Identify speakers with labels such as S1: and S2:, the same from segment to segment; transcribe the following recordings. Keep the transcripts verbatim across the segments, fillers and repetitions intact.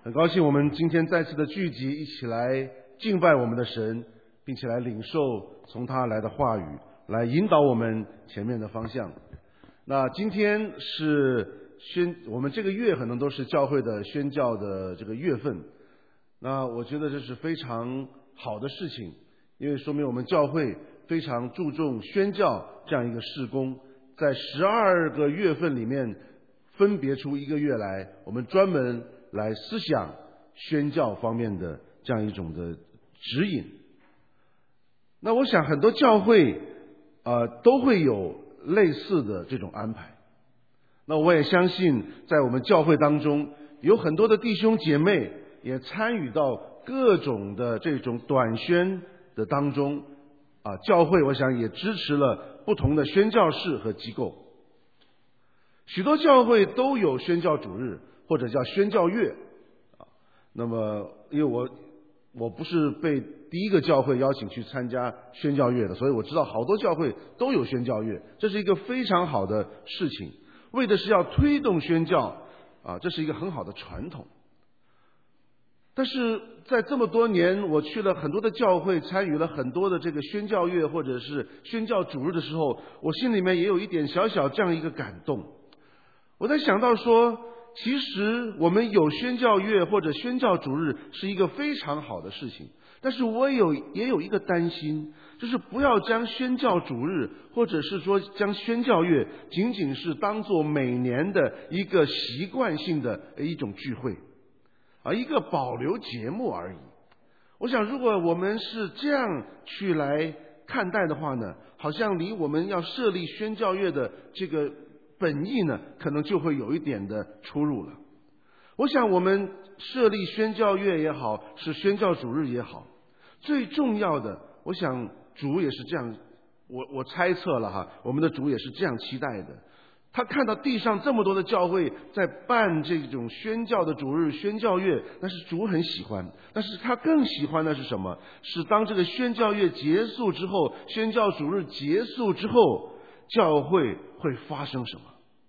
S1: 很高兴我们今天再次的聚集，一起来敬拜我们的神，并且来领受从他来的话语，来引导我们前面的方向。那今天是宣，我们这个月可能都是教会的宣教的这个月份。那我觉得这是非常好的事情，因为说明我们教会非常注重宣教这样一个事工，在十二个月份里面分别出一个月来，我们专门来思想宣教方面的这样一种的指引。那我想很多教会呃都会有类似的这种安排。那我也相信在我们教会当中有很多的弟兄姐妹也参与到各种的这种短宣的当中啊，教会我想也支持了不同的宣教士和机构。许多教会都有宣教主日或者叫宣教月啊。那么因为我我不是被第一个教会邀请去参加宣教月的，所以我知道好多教会都有宣教月，这是一个非常好的事情，为的是要推动宣教啊，这是一个很好的传统。但是在这么多年，我去了很多的教会，参与了很多的这个宣教月或者是宣教主日的时候，我心里面也有一点小小这样一个感动。我在想到说，其实我们有宣教月或者宣教主日是一个非常好的事情，但是我有也有一个担心，就是不要将宣教主日或者是说将宣教月仅仅是当作每年的一个习惯性的一种聚会啊，一个保留节目而已。我想如果我们是这样去来看待的话呢，好像离我们要设立宣教月的这个本意呢，可能就会有一点的出入了。我想我们设立宣教月也好，是宣教主日也好，最重要的，我想主也是这样，我我猜测了哈，我们的主也是这样期待的。他看到地上这么多的教会在办这种宣教的主日、宣教月，但是主很喜欢。但是他更喜欢的是什么？是当这个宣教月结束之后，宣教主日结束之后，教会会发生什么？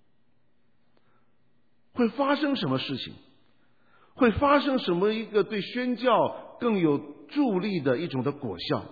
S1: 会发生什么事情？会发生什么一个对宣教更有助力的一种的果效？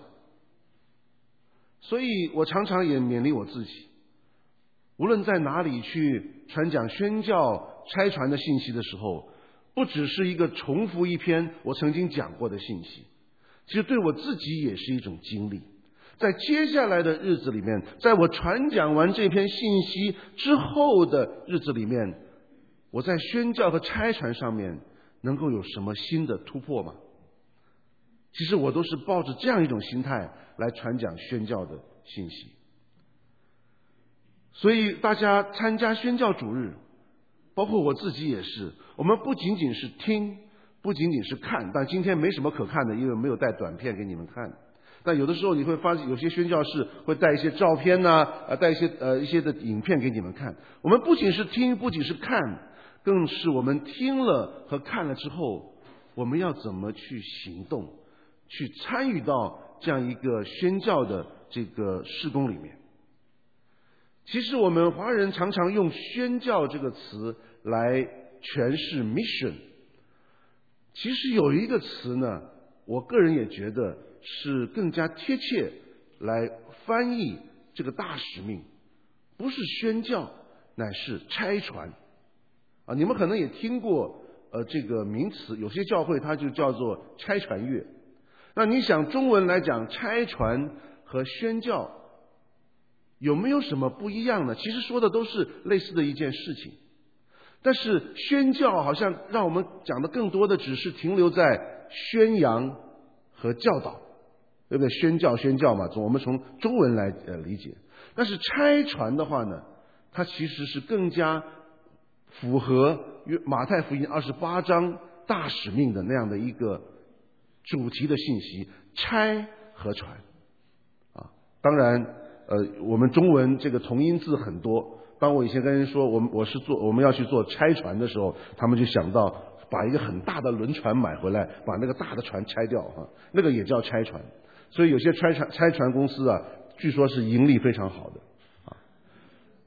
S1: 所以我常常也勉励我自己，无论在哪里去传讲宣教差传的信息的时候，不只是一个重复一篇我曾经讲过的信息，其实对我自己也是一种经历。在接下来的日子里面，在我传讲完这篇信息之后的日子里面，我在宣教和差传上面能够有什么新的突破吗？其实我都是抱着这样一种心态来传讲宣教的信息。所以大家参加宣教主日，包括我自己也是，我们不仅仅是听，不仅仅是看，但今天没什么可看的，因为没有带短片给你们看。但有的时候你会发现有些宣教士会带一些照片呐、啊，呃，带一些呃一些的影片给你们看。我们不仅是听，不仅是看，更是我们听了和看了之后，我们要怎么去行动，去参与到这样一个宣教的这个事工里面。其实我们华人常常用宣教这个词来诠释 mission， 其实有一个词呢，我个人也觉得是更加贴切来翻译这个大使命，不是宣教，乃是差传啊。你们可能也听过呃这个名词，有些教会它就叫做差传月。那你想中文来讲，差传和宣教有没有什么不一样呢？其实说的都是类似的一件事情，但是宣教好像让我们讲的更多的只是停留在宣扬和教导，对不对？宣教宣教嘛，我们从中文来呃理解。但是差传的话呢，它其实是更加符合马太福音二十八章大使命的那样的一个主题的信息，差和传啊。当然呃，我们中文这个同音字很多。当我以前跟人说我们我是做我们要去做拆船的时候，他们就想到把一个很大的轮船买回来，把那个大的船拆掉哈，那个也叫拆船。所以有些拆船拆船公司啊，据说是盈利非常好的啊。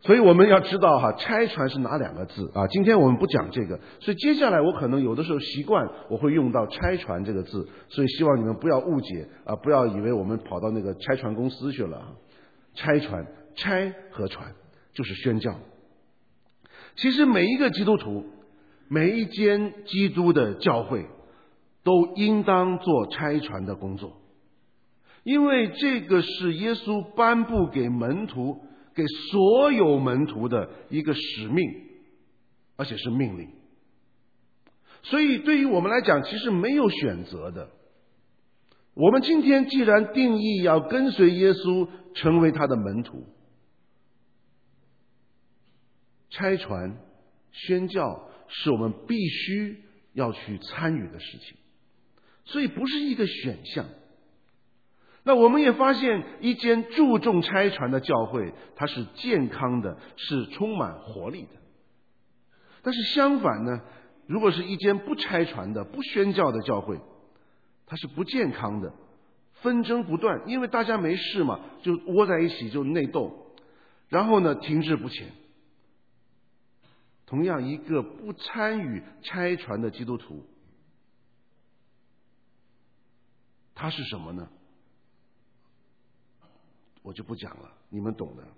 S1: 所以我们要知道哈，拆船是哪两个字啊？今天我们不讲这个，所以接下来我可能有的时候习惯我会用到拆船这个字，所以希望你们不要误解啊，不要以为我们跑到那个拆船公司去了。拆船，拆和船就是宣教。其实每一个基督徒，每一间基督的教会，都应当做拆船的工作，因为这个是耶稣颁布给门徒。给所有门徒的一个使命，而且是命令。所以对于我们来讲，其实没有选择的。我们今天既然定义要跟随耶稣，成为他的门徒，拆船宣教是我们必须要去参与的事情，所以不是一个选项。那我们也发现，一间注重拆船的教会，它是健康的，是充满活力的。但是相反呢，如果是一间不拆船的、不宣教的教会，它是不健康的，纷争不断，因为大家没事嘛，就窝在一起就内斗，然后呢停滞不前。同样，一个不参与拆船的基督徒，他是什么呢？我就不讲了，你们懂的。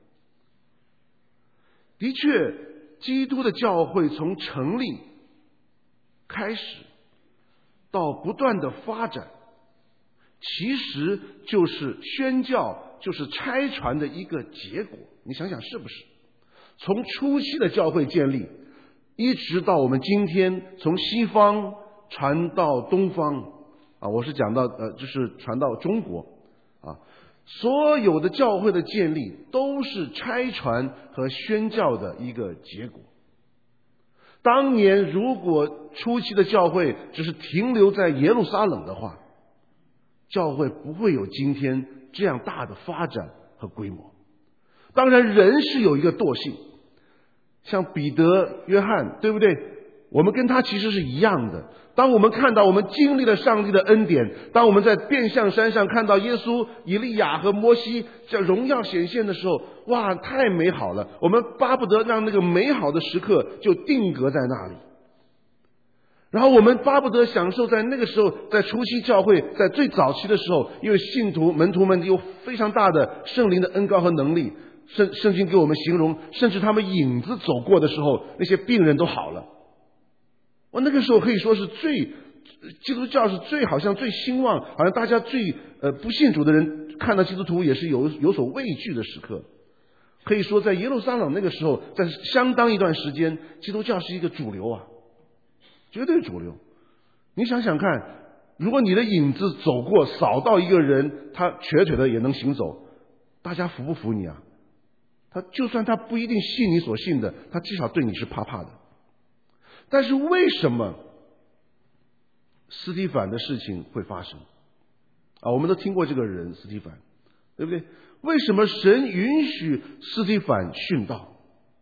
S1: 的确，基督的教会从成立开始到不断的发展，其实就是宣教，就是拆船的一个结果。你想想是不是？从初期的教会建立，一直到我们今天从西方传到东方啊，我是讲到呃，就是传到中国啊。所有的教会的建立都是拆船和宣教的一个结果。当年如果初期的教会只是停留在耶路撒冷的话，教会不会有今天这样大的发展和规模。当然人是有一个惰性，像彼得、约翰，对不对？我们跟他其实是一样的。当我们看到我们经历了上帝的恩典，当我们在变相山上看到耶稣、以利亚和摩西这荣耀显现的时候，哇，太美好了！我们巴不得让那个美好的时刻就定格在那里。然后我们巴不得享受在那个时候，在初期教会，在最早期的时候，因为信徒门徒们有非常大的圣灵的恩膏和能力，圣圣经给我们形容，甚至他们影子走过的时候，那些病人都好了。我那个时候可以说是最基督教是最好像最兴旺，好像大家最呃不信主的人看到基督徒也是有有所畏惧的时刻。可以说在耶路撒冷那个时候，在相当一段时间，基督教是一个主流啊，绝对主流。你想想看，如果你的影子走过，扫到一个人，他瘸腿的也能行走，大家服不服你啊？他就算他不一定信你所信的，他至少对你是怕怕的。但是为什么斯提反的事情会发生啊？我们都听过这个人斯提反，对不对？为什么神允许斯提反殉道？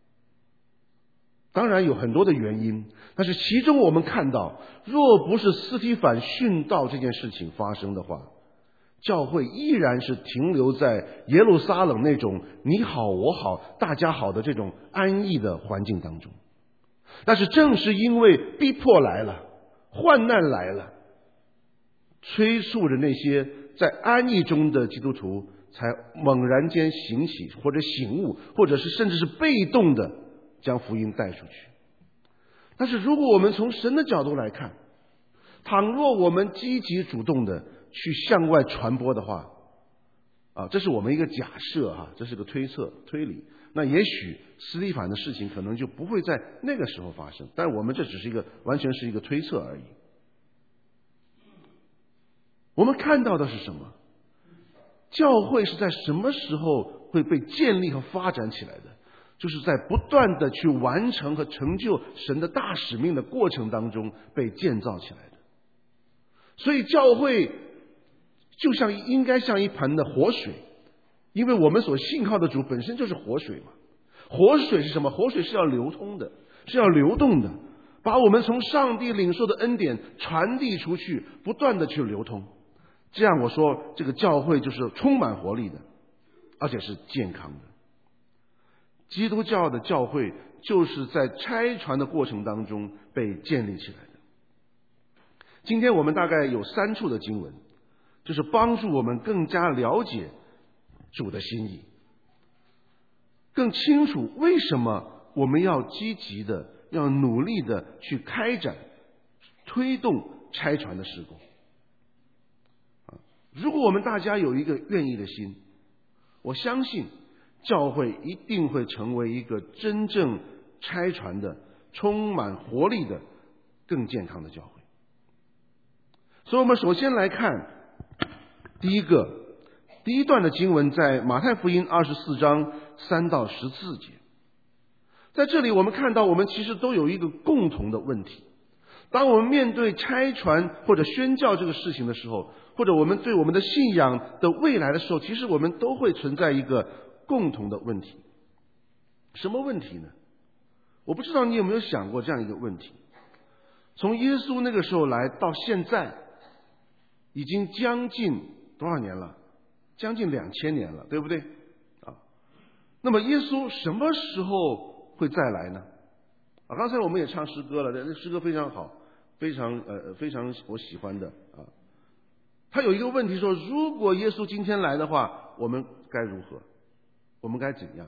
S1: 当然有很多的原因，但是其中我们看到，若不是斯提反殉道这件事情发生的话，教会依然是停留在耶路撒冷那种你好我好大家好的这种安逸的环境当中。但是正是因为逼迫来了，患难来了，催促着那些在安逸中的基督徒才猛然间醒起，或者醒悟，或者是甚至是被动的将福音带出去。但是如果我们从神的角度来看，倘若我们积极主动的去向外传播的话，啊，这是我们一个假设哈，这是个推测推理。那也许斯提反的事情可能就不会在那个时候发生，但我们这只是一个完全是一个推测而已。我们看到的是什么？教会是在什么时候会被建立和发展起来的？就是在不断的去完成和成就神的大使命的过程当中被建造起来的。所以教会就像应该像一盆的活水，因为我们所信靠的主本身就是活水嘛。活水是什么？活水是要流通的，是要流动的，把我们从上帝领受的恩典传递出去，不断的去流通。这样我说，这个教会就是充满活力的，而且是健康的。 基督教的教会就是在差传的过程当中被建立起来的。今天我们大概有三处的经文，就是帮助我们更加了解主的心意，更清楚为什么我们要积极的、要努力的去开展、推动差传的事工。如果我们大家有一个愿意的心，我相信教会一定会成为一个真正差传的、充满活力的、更健康的教会。所以我们首先来看第一个第一段的经文，在马太福音二十四章三到十四节。在这里我们看到，我们其实都有一个共同的问题。当我们面对差传或者宣教这个事情的时候，或者我们对我们的信仰的未来的时候，其实我们都会存在一个共同的问题。什么问题呢？我不知道你有没有想过这样一个问题。从耶稣那个时候来到现在，已经将近多少年了？将近两千年了，对不对？啊，那么耶稣什么时候会再来呢？啊，刚才我们也唱诗歌了，那诗歌非常好，非常呃非常我喜欢的啊。他有一个问题说，如果耶稣今天来的话，我们该如何？我们该怎样？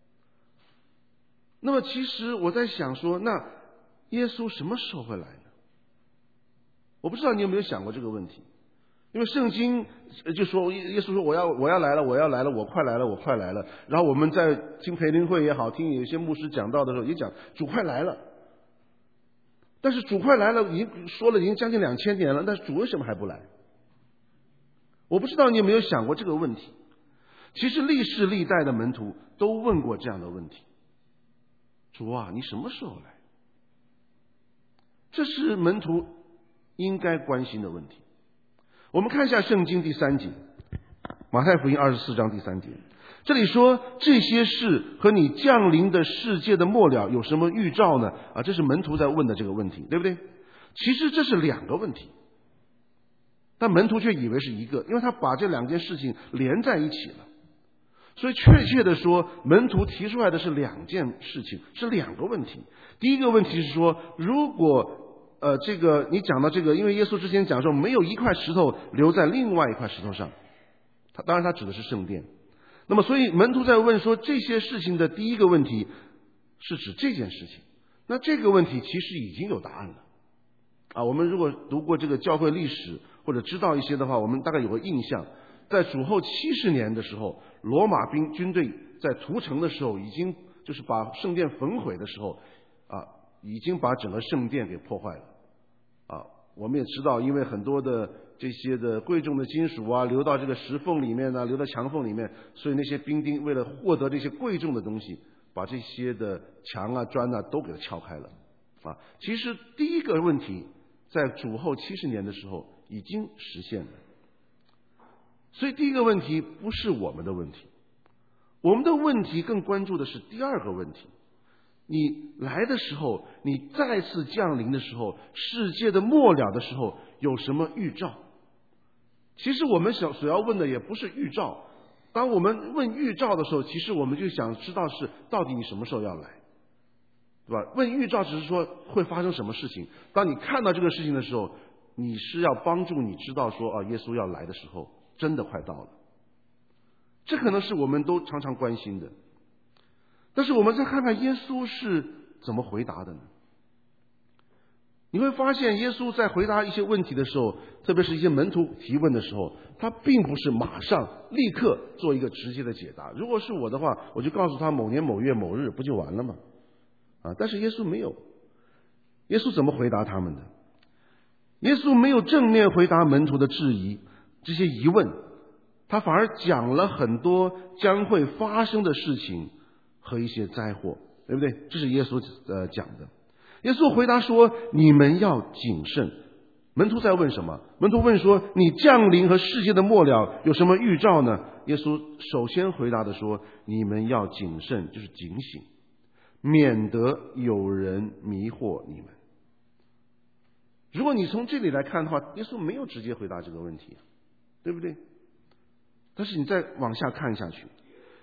S1: 那么其实我在想说，那耶稣什么时候会来呢？我不知道你有没有想过这个问题。因为圣经就说耶稣说我要我要来了我要来了我快来了我快来了，然后我们在听培灵会也好，听有一些牧师讲道的时候也讲主快来了。但是主快来了已经说了已经将近两千年了，但是主为什么还不来？我不知道你有没有想过这个问题。其实历世历代的门徒都问过这样的问题，主啊，你什么时候来？这是门徒应该关心的问题。我们看一下圣经第三节，马太福音二十四章第三节，这里说这些事和你降临的世界的末了有什么预兆呢？啊，这是门徒在问的这个问题，对不对？其实这是两个问题，但门徒却以为是一个，因为他把这两件事情连在一起了。所以确切的说，门徒提出来的是两件事情，是两个问题。第一个问题是说，如果呃，这个你讲到这个，因为耶稣之前讲说没有一块石头留在另外一块石头上，他当然他指的是圣殿。那么所以门徒在问说这些事情的第一个问题是指这件事情，那这个问题其实已经有答案了啊。我们如果读过这个教会历史或者知道一些的话，我们大概有个印象，在主后七十年的时候，罗马兵军队在屠城的时候，已经就是把圣殿焚毁的时候啊，已经把整个圣殿给破坏了。啊，我们也知道，因为很多的这些的贵重的金属啊，流到这个石缝里面呢，流到墙缝里面，所以那些兵丁为了获得这些贵重的东西，把这些的墙啊、砖啊都给它敲开了。啊，其实第一个问题在主后七十年的时候已经实现了，所以第一个问题不是我们的问题，我们的问题更关注的是第二个问题。你来的时候，你再次降临的时候，世界的末了的时候，有什么预兆？其实我们想所要问的也不是预兆。当我们问预兆的时候，其实我们就想知道是到底你什么时候要来，对吧？问预兆只是说会发生什么事情。当你看到这个事情的时候，你是要帮助你知道说啊，耶稣要来的时候真的快到了。这可能是我们都常常关心的。但是我们再看看耶稣是怎么回答的呢？你会发现耶稣在回答一些问题的时候，特别是一些门徒提问的时候，他并不是马上立刻做一个直接的解答。如果是我的话，我就告诉他某年某月某日，不就完了吗？啊，但是耶稣没有。耶稣怎么回答他们的？耶稣没有正面回答门徒的质疑，这些疑问，他反而讲了很多将会发生的事情和一些灾祸，对不对？这是耶稣呃讲的。耶稣回答说：“你们要谨慎。”门徒在问什么？门徒问说：“你降临和世界的末了有什么预兆呢？”耶稣首先回答的说：“你们要谨慎，就是警醒，免得有人迷惑你们。”如果你从这里来看的话，耶稣没有直接回答这个问题，对不对？但是你再往下看下去，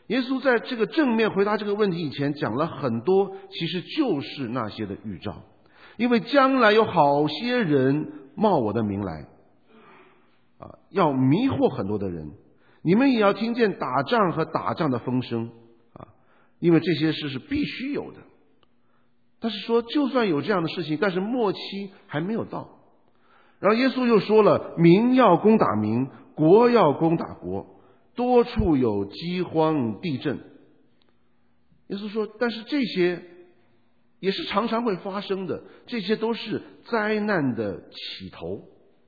S1: 耶稣在这个正面回答这个问题以前，讲了很多，其实就是那些的预兆。因为将来有好些人冒我的名来，啊，要迷惑很多的人。你们也要听见打仗和打仗的风声，啊，因为这些事是必须有的。但是说，就算有这样的事情，但是末期还没有到。然后耶稣又说了，民要攻打民，国要攻打国，多处有饥荒地震。耶稣说，但是这些也是常常会发生的，这些都是灾难的起头。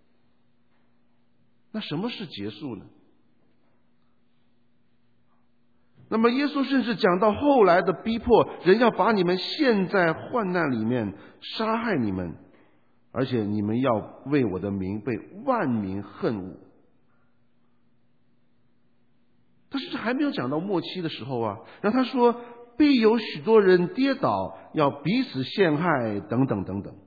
S1: 那什么是结束呢？那么耶稣甚至讲到后来的逼迫，人要把你们陷在患难里面，杀害你们，而且你们要为我的名被万民恨恶。但是这还没有讲到末期的时候啊，然后他说必有许多人跌倒，要彼此陷害，等等等等。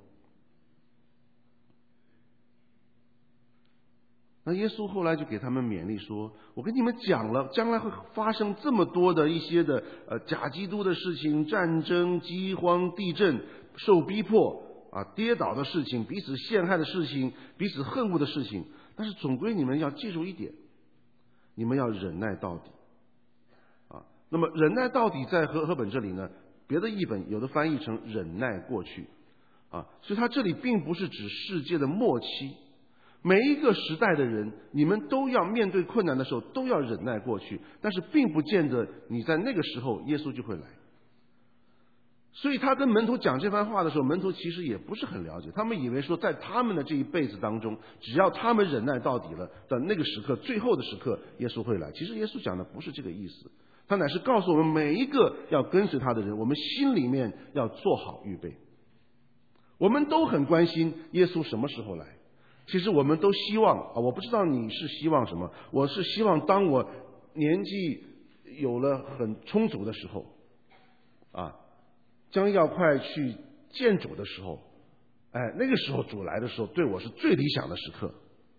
S1: 那耶稣后来就给他们勉励说，我跟你们讲了，将来会发生这么多的一些的呃假基督的事情，战争、饥荒、地震、受逼迫啊、跌倒的事情，彼此陷害的事情，彼此恨恶的事情。但是总归你们要记住一点，你们要忍耐到底啊。那么忍耐到底在和合本这里呢，别的译本有的翻译成忍耐过去啊，所以它这里并不是指世界的末期。每一个时代的人，你们都要面对困难的时候都要忍耐过去，但是并不见得你在那个时候耶稣就会来。所以他跟门徒讲这番话的时候，门徒其实也不是很了解，他们以为说在他们的这一辈子当中，只要他们忍耐到底了的那个时刻，最后的时刻耶稣会来。其实耶稣讲的不是这个意思，他乃是告诉我们每一个要跟随他的人，我们心里面要做好预备。我们都很关心耶稣什么时候来，其实我们都希望啊，我不知道你是希望什么，我是希望当我年纪有了很充足的时候啊，将要快去见主的时候，哎，那个时候主来的时候，对我是最理想的时刻。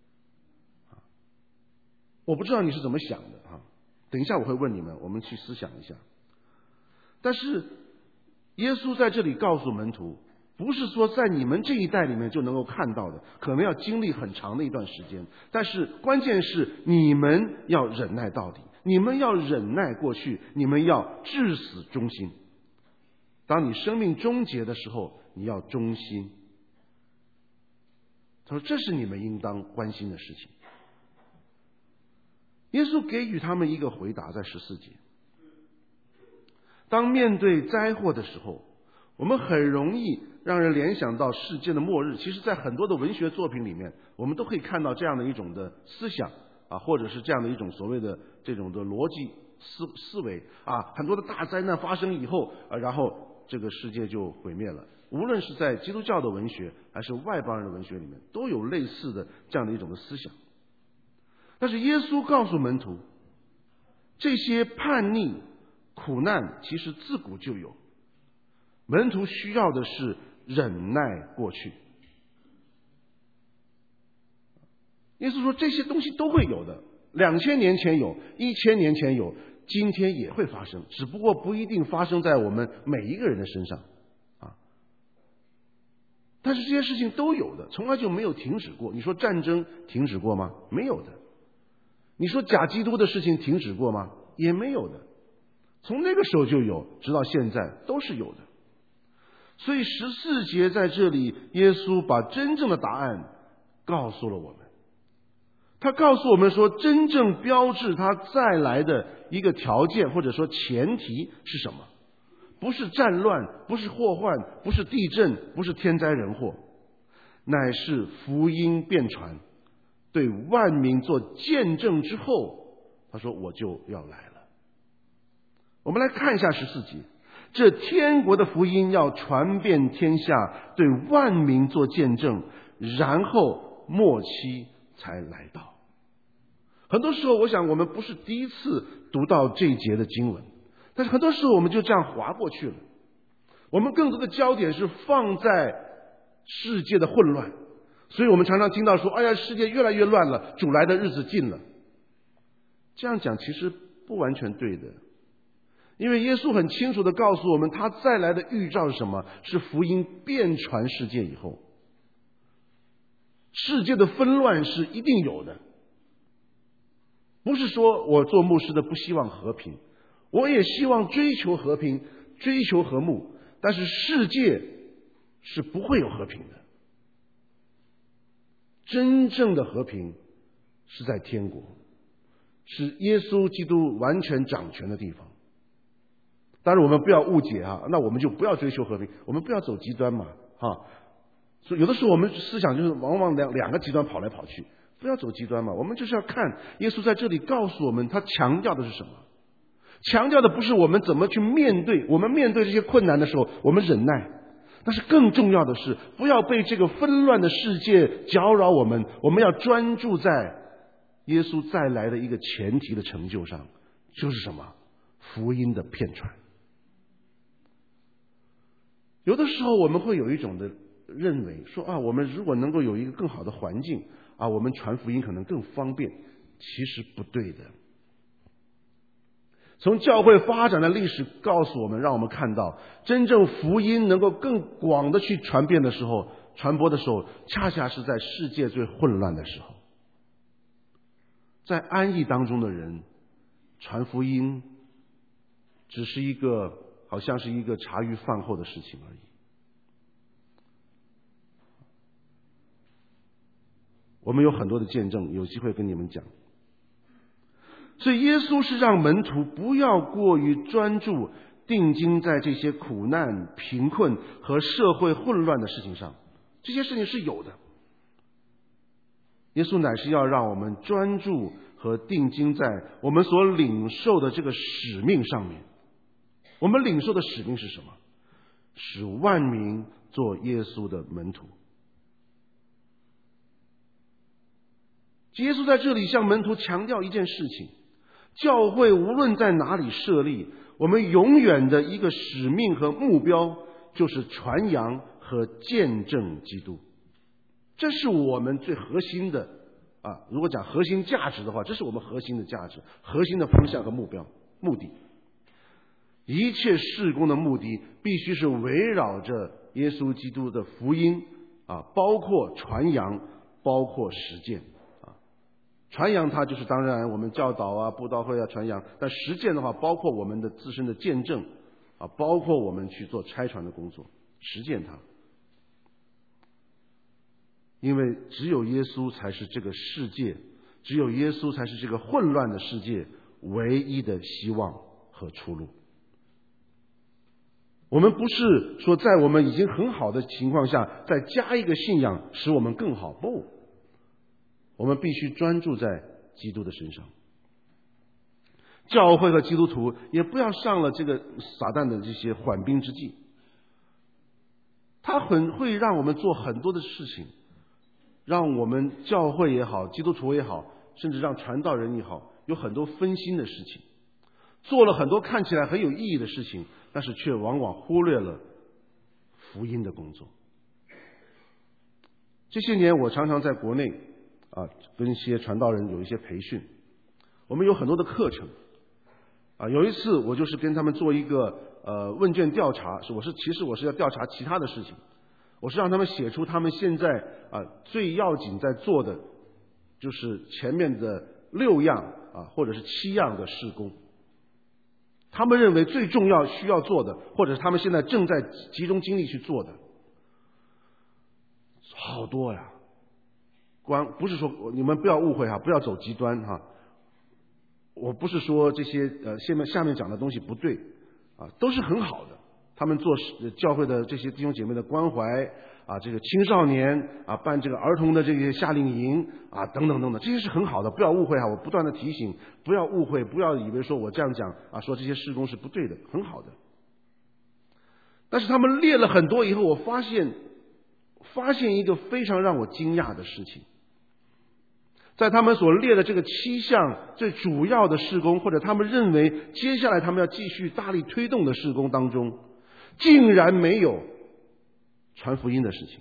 S1: 我不知道你是怎么想的啊，等一下我会问你们，我们去思想一下。但是耶稣在这里告诉门徒，不是说在你们这一代里面就能够看到的，可能要经历很长的一段时间。但是关键是你们要忍耐到底，你们要忍耐过去，你们要至死忠心。当你生命终结的时候，你要忠心。他说这是你们应当关心的事情。耶稣给予他们一个回答，在十四节，当面对灾祸的时候，我们很容易让人联想到世界的末日。其实在很多的文学作品里面，我们都可以看到这样的一种的思想啊，或者是这样的一种所谓的这种的逻辑思思维啊，很多的大灾难发生以后啊，然后这个世界就毁灭了。无论是在基督教的文学还是外邦人的文学里面，都有类似的这样的一种的思想。但是耶稣告诉门徒，这些叛逆苦难其实自古就有，门徒需要的是忍耐过去。耶稣说这些东西都会有的，两千年前有，一千年前有，今天也会发生，只不过不一定发生在我们每一个人的身上啊。但是这些事情都有的，从来就没有停止过。你说战争停止过吗？没有的。你说假基督的事情停止过吗？也没有的。从那个时候就有，直到现在都是有的。所以十四节在这里，耶稣把真正的答案告诉了我们。他告诉我们说，真正标志他再来的一个条件或者说前提是什么？不是战乱，不是祸患，不是地震，不是天灾人祸，乃是福音遍传，对万民做见证之后，他说我就要来了。我们来看一下十四节，这天国的福音要传遍天下，对万民做见证，然后末期才来到。很多时候我想我们不是第一次读到这一节的经文，但是很多时候我们就这样划过去了。我们更多的焦点是放在世界的混乱，所以我们常常听到说，哎呀，世界越来越乱了，主来的日子近了。这样讲其实不完全对的。 因为耶稣很清楚地告诉我们，他再来的预兆是什么？是福音遍传世界以后。世界的纷乱是一定有的，不是说我做牧师的不希望和平，我也希望追求和平，追求和睦，但是世界是不会有和平的。真正的和平是在天国，是耶稣基督完全掌权的地方。当然我们不要误解啊，那我们就不要追求和平，我们不要走极端嘛，哈。所以有的时候我们思想就是往往两两个极端跑来跑去，不要走极端嘛。我们就是要看耶稣在这里告诉我们，他强调的是什么？强调的不是我们怎么去面对，我们面对这些困难的时候，我们忍耐。但是更重要的是，不要被这个纷乱的世界搅扰我们，我们要专注在耶稣再来的一个前提的成就上，就是什么？福音的遍传。有的时候我们会有一种的认为说啊，我们如果能够有一个更好的环境啊，我们传福音可能更方便。其实不对的。从教会发展的历史告诉我们，让我们看到真正福音能够更广的去传遍的时候，传播的时候，恰恰是在世界最混乱的时候。在安逸当中的人传福音只是一个好像是一个茶余饭后的事情而已。我们有很多的见证，有机会跟你们讲。所以耶稣是让门徒不要过于专注定睛在这些苦难、贫困和社会混乱的事情上，这些事情是有的。耶稣乃是要让我们专注和定睛在我们所领受的这个使命上面。我们领受的使命是什么？使万民做耶稣的门徒。耶稣在这里向门徒强调一件事情，教会无论在哪里设立，我们永远的一个使命和目标就是传扬和见证基督。这是我们最核心的啊，如果讲核心价值的话，这是我们核心的价值、核心的方向和目标、目的。一切事工的目的必须是围绕着耶稣基督的福音啊，包括传扬，包括实践。传扬它就是当然我们教导啊、布道会啊传扬，但实践的话包括我们的自身的见证啊，包括我们去做差传的工作，实践它。因为只有耶稣才是这个世界，只有耶稣才是这个混乱的世界唯一的希望和出路。我们不是说在我们已经很好的情况下再加一个信仰使我们更好，不，我们必须专注在基督的身上。教会和基督徒也不要上了这个撒旦的这些缓兵之计，他很会让我们做很多的事情，让我们教会也好，基督徒也好，甚至让传道人也好，有很多分心的事情，做了很多看起来很有意义的事情，但是却往往忽略了福音的工作。这些年我常常在国内啊，跟一些传道人有一些培训，我们有很多的课程啊。有一次我就是跟他们做一个呃问卷调查，是我是其实我是要调查其他的事情，我是让他们写出他们现在啊最要紧在做的，就是前面的六样啊或者是七样的事工，他们认为最重要需要做的，或者是他们现在正在集中精力去做的，好多呀。光不是说你们不要误会哈，不要走极端哈。我不是说这些呃下面下面讲的东西不对啊，都是很好的。他们做教会的这些弟兄姐妹的关怀啊，这个青少年啊，办这个儿童的这些夏令营啊，等等等等，这些是很好的，不要误会哈。我不断的提醒，不要误会，不要以为说我这样讲啊，说这些事工是不对的，很好的。但是他们列了很多以后，我发现发现一个非常让我惊讶的事情。在他们所列的这个七项最主要的事工，或者他们认为接下来他们要继续大力推动的事工当中，竟然没有传福音的事情，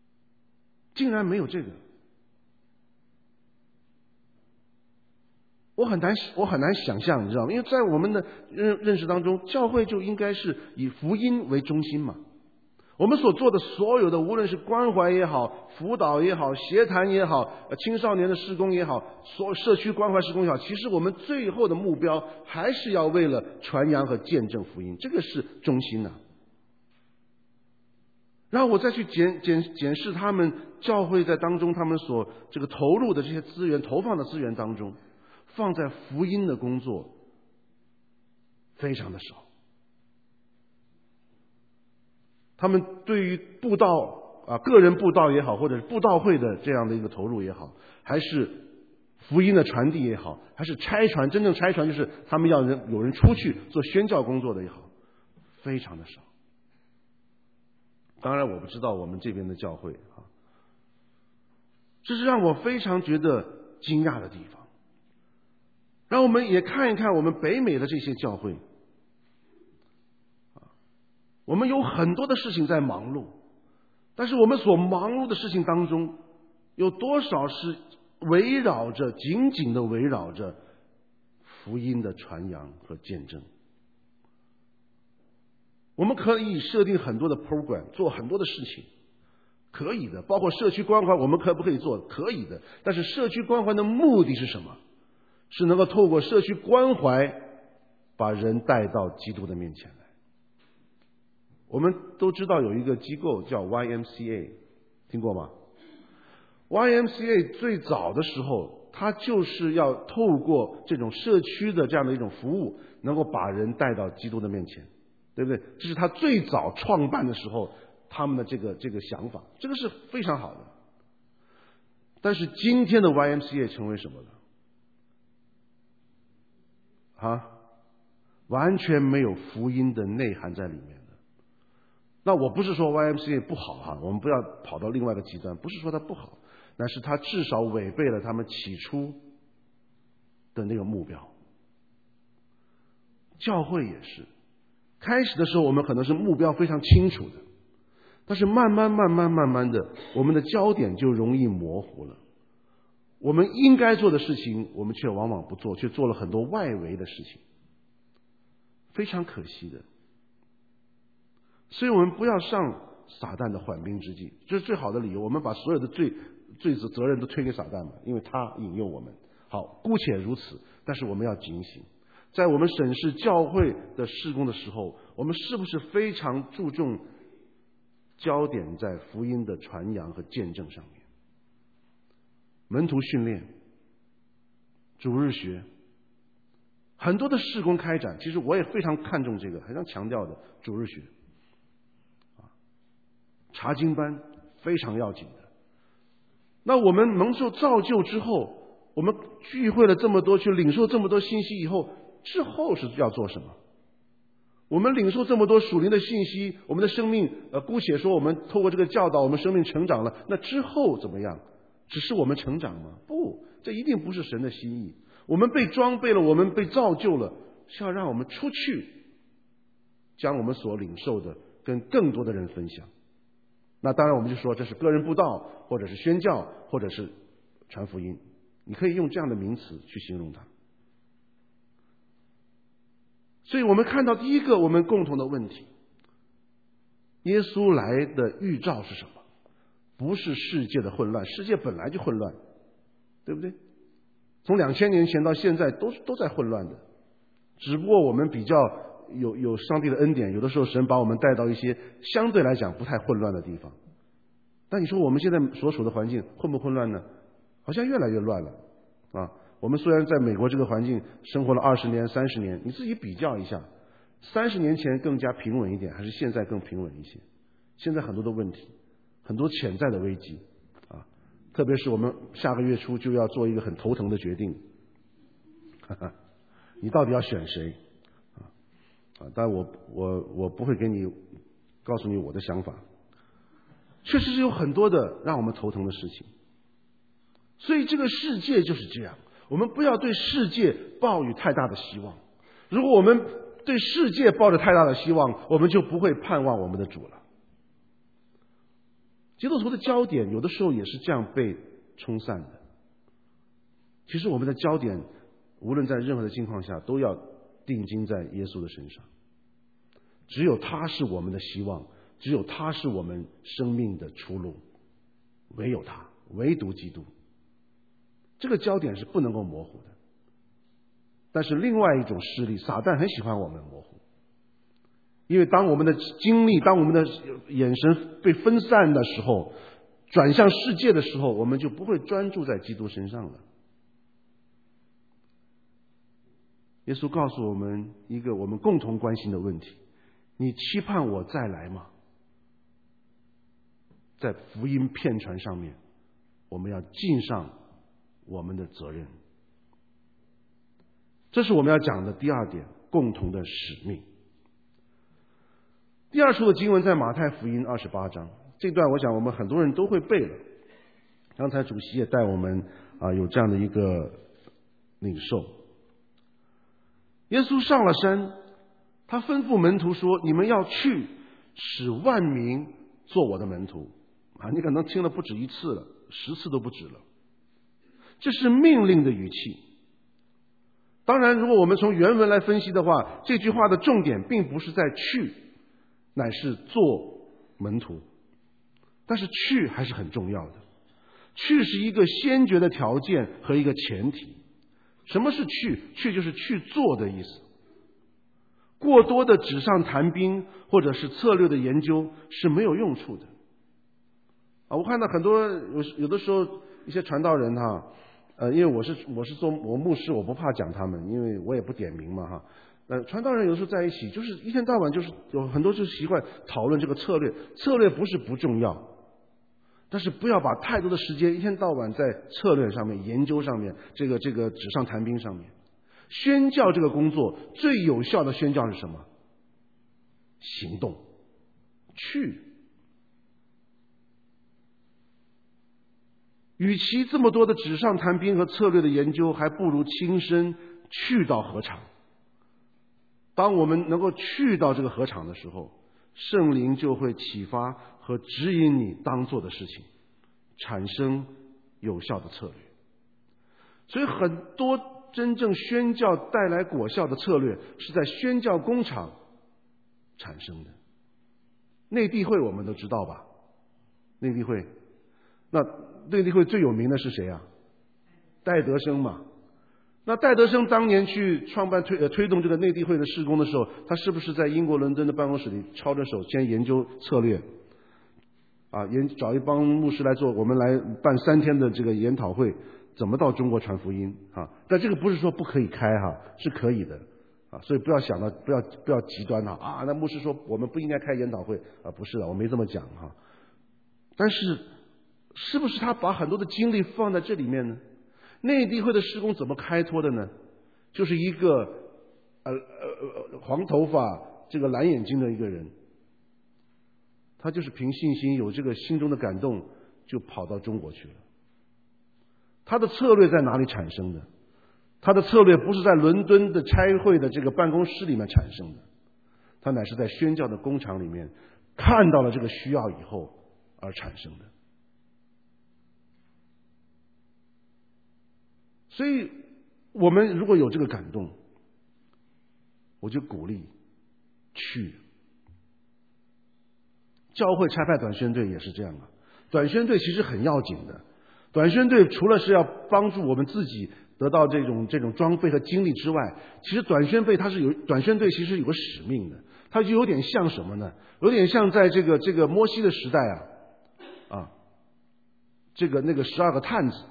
S1: 竟然没有这个。 我很难我很难想象，你知道吗？因为在我们的认认识当中，教会就应该是以福音为中心嘛。我们所做的所有的，无论是关怀也好，辅导也好，协谈也好，青少年的事工也好，所社区关怀事工也好，其实我们最后的目标还是要为了传扬和见证福音，这个是中心呐、啊。然后我再去检检检视他们教会在当中他们所这个投入的这些资源，投放的资源当中，放在福音的工作非常的少。他们对于布道啊，个人布道也好，或者是布道会的这样的一个投入也好，还是福音的传递也好，还是差传，真正差传就是他们要人有人出去做宣教工作的也好，非常的少。当然我不知道我们这边的教会啊，这是让我非常觉得惊讶的地方。让我们也看一看我们北美的这些教会，我们有很多的事情在忙碌，但是我们所忙碌的事情当中，有多少是围绕着紧紧的围绕着福音的传扬和见证？我们可以设定很多的 program， 做很多的事情，可以的，包括社区关怀，我们可不可以做？可以的。但是社区关怀的目的是什么？是能够透过社区关怀把人带到基督的面前来。我们都知道有一个机构叫 Y M C A， 听过吗？ Y M C A 最早的时候，它就是要透过这种社区的这样的一种服务，能够把人带到基督的面前，对不对？这是他最早创办的时候他们的这个这个想法，这个是非常好的。但是今天的 Y M C A 成为什么了？啊，完全没有福音的内涵在里面的。那我不是说 Y M C A 不好哈，我们不要跑到另外一个极端，不是说它不好，但是它至少违背了他们起初的那个目标。教会也是，开始的时候我们可能是目标非常清楚的，但是慢慢慢慢慢慢的，我们的焦点就容易模糊了。我们应该做的事情，我们却往往不做，却做了很多外围的事情，非常可惜的。所以我们不要上撒旦的缓兵之计，这是最好的理由。我们把所有的罪罪责任都推给撒旦嘛，因为他引诱我们。好，姑且如此，但是我们要警醒，在我们审视教会的事工的时候，我们是不是非常注重焦点在福音的传扬和见证上面？门徒训练、主日学，很多的事工开展，其实我也非常看重这个，非常强调的主日学。查经班非常要紧的。那我们蒙受造就之后，我们聚会了这么多，去领受这么多信息以后，之后是要做什么？我们领受这么多属灵的信息，我们的生命呃，姑且说我们透过这个教导，我们生命成长了，那之后怎么样？只是我们成长吗？不，这一定不是神的心意。我们被装备了，我们被造就了，是要让我们出去，将我们所领受的跟更多的人分享。那当然我们就说这是个人布道，或者是宣教，或者是传福音，你可以用这样的名词去形容它。所以我们看到第一个我们共同的问题，耶稣来的预兆是什么？不是世界的混乱，世界本来就混乱，对不对？从两千年前到现在都都在混乱的，只不过我们比较有有上帝的恩典，有的时候神把我们带到一些相对来讲不太混乱的地方。但你说我们现在所处的环境混不混乱呢？好像越来越乱了啊！我们虽然在美国这个环境生活了二十年、三十年，你自己比较一下，三十年前更加平稳一点，还是现在更平稳一些？现在很多的问题，很多潜在的危机啊！特别是我们下个月初就要做一个很头疼的决定，哈哈，你到底要选谁？啊，但我我我不会给你告诉你我的想法，确实是有很多的让我们头疼的事情。所以这个世界就是这样，我们不要对世界抱有太大的希望。如果我们对世界抱着太大的希望，我们就不会盼望我们的主了。基督徒的焦点有的时候也是这样被冲散的。其实我们的焦点无论在任何的境况下，都要定睛在耶稣的身上。只有他是我们的希望，只有他是我们生命的出路，唯有他，唯独基督。这个焦点是不能够模糊的。但是另外一种势力，撒旦很喜欢我们模糊，因为当我们的精力，当我们的眼神被分散的时候，转向世界的时候，我们就不会专注在基督身上了。耶稣告诉我们一个我们共同关心的问题：你期盼我再来吗？在福音片传上面，我们要尽上我们的责任。这是我们要讲的第二点，共同的使命。第二处的经文在马太福音二十八章，这段我想我们很多人都会背了。刚才主席也带我们啊有这样的一个领受。耶稣上了山，他吩咐门徒说：“你们要去，使万民做我的门徒。”啊，你可能听了不止一次了，十次都不止了。这是命令的语气。当然，如果我们从原文来分析的话，这句话的重点并不是在去，乃是做门徒。但是去还是很重要的，去是一个先决的条件和一个前提。什么是去？去就是去做的意思。过多的纸上谈兵或者是策略的研究是没有用处的。啊，我看到很多有有的时候一些传道人哈，呃，因为我是我是做我牧师，我不怕讲他们，因为我也不点名嘛哈。呃，传道人有的时候在一起，就是一天到晚就是有很多就是习惯讨论这个策略，策略不是不重要，但是不要把太多的时间一天到晚在策略上面、研究上面、这个这个纸上谈兵上面。宣教这个工作最有效的宣教是什么？行动，去。与其这么多的纸上谈兵和策略的研究，还不如亲身去到禾场。当我们能够去到这个禾场的时候，圣灵就会启发和指引你当做的事情，产生有效的策略。所以很多真正宣教带来果效的策略是在宣教工厂产生的。内地会我们都知道吧？内地会，那内地会最有名的是谁啊？戴德生嘛。那戴德生当年去创办推呃推动这个内地会的事工的时候，他是不是在英国伦敦的办公室里抄着手先研究策略啊，研找一帮牧师来做，我们来办三天的这个研讨会，怎么到中国传福音啊？但这个不是说不可以开哈，是可以的啊，所以不要想到不要不要极端哈啊，那牧师说我们不应该开研讨会啊，不是的，我没这么讲哈。但是是不是他把很多的精力放在这里面呢？内地会的事工怎么开拓的呢？就是一个呃呃黄头发、这个蓝眼睛的一个人，他就是凭信心有这个心中的感动，就跑到中国去了。他的策略在哪里产生的？他的策略不是在伦敦的差会的这个办公室里面产生的，他乃是在宣教的工厂里面看到了这个需要以后而产生的。所以我们如果有这个感动，我就鼓励去。教会差派短宣队也是这样啊。短宣队其实很要紧的。短宣队除了是要帮助我们自己得到这种这种装备和精力之外，其实短宣队它是有短宣队其实有个使命的。它就有点像什么呢？有点像在这个这个摩西的时代啊啊，这个那个十二个探子。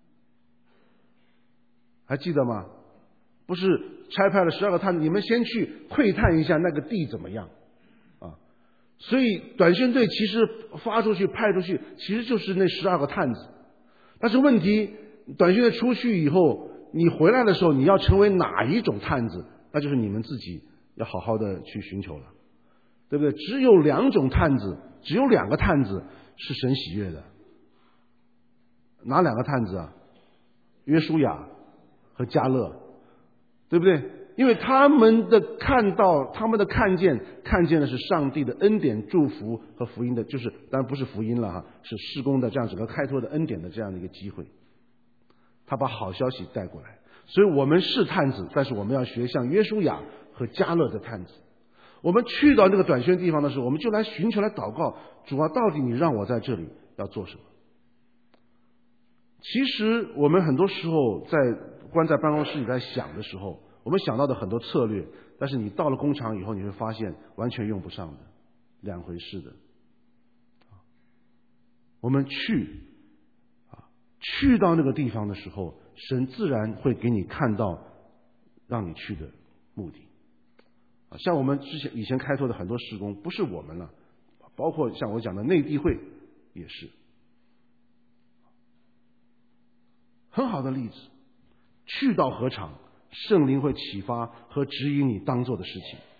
S1: 还记得吗？不是差派了十二个探子，你们先去窥探一下那个地怎么样啊？所以短宣队其实发出去派出去，其实就是那十二个探子。但是问题，短宣队出去以后，你回来的时候，你要成为哪一种探子，那就是你们自己要好好的去寻求了，对不对？只有两种探子，只有两个探子是神喜悦的。哪两个探子啊？约书亚和迦勒，对不对？因为他们的看到，他们的看见，看见的是上帝的恩典、祝福和福音的，就是当然不是福音了哈，是事工的这样整个开拓的恩典的这样的一个机会。他把好消息带过来， 所以我们是探子，但是我们要学像约书亚和迦勒的探子。我们去到那个短宣地方的时候，我们就来寻求来祷告，主啊，到底你让我在这里要做什么？其实我们很多时候在关在办公室里在想的时候，我们想到的很多策略，但是你到了工厂以后，你会发现完全用不上的，两回事的。我们去啊，去到那个地方的时候，神自然会给你看到让你去的目的。啊，像我们之前以前开拓的很多事工，不是我们了，包括像我讲的内地会也是。很好的例子，去到何场，圣灵会启发和指引你当做的事情。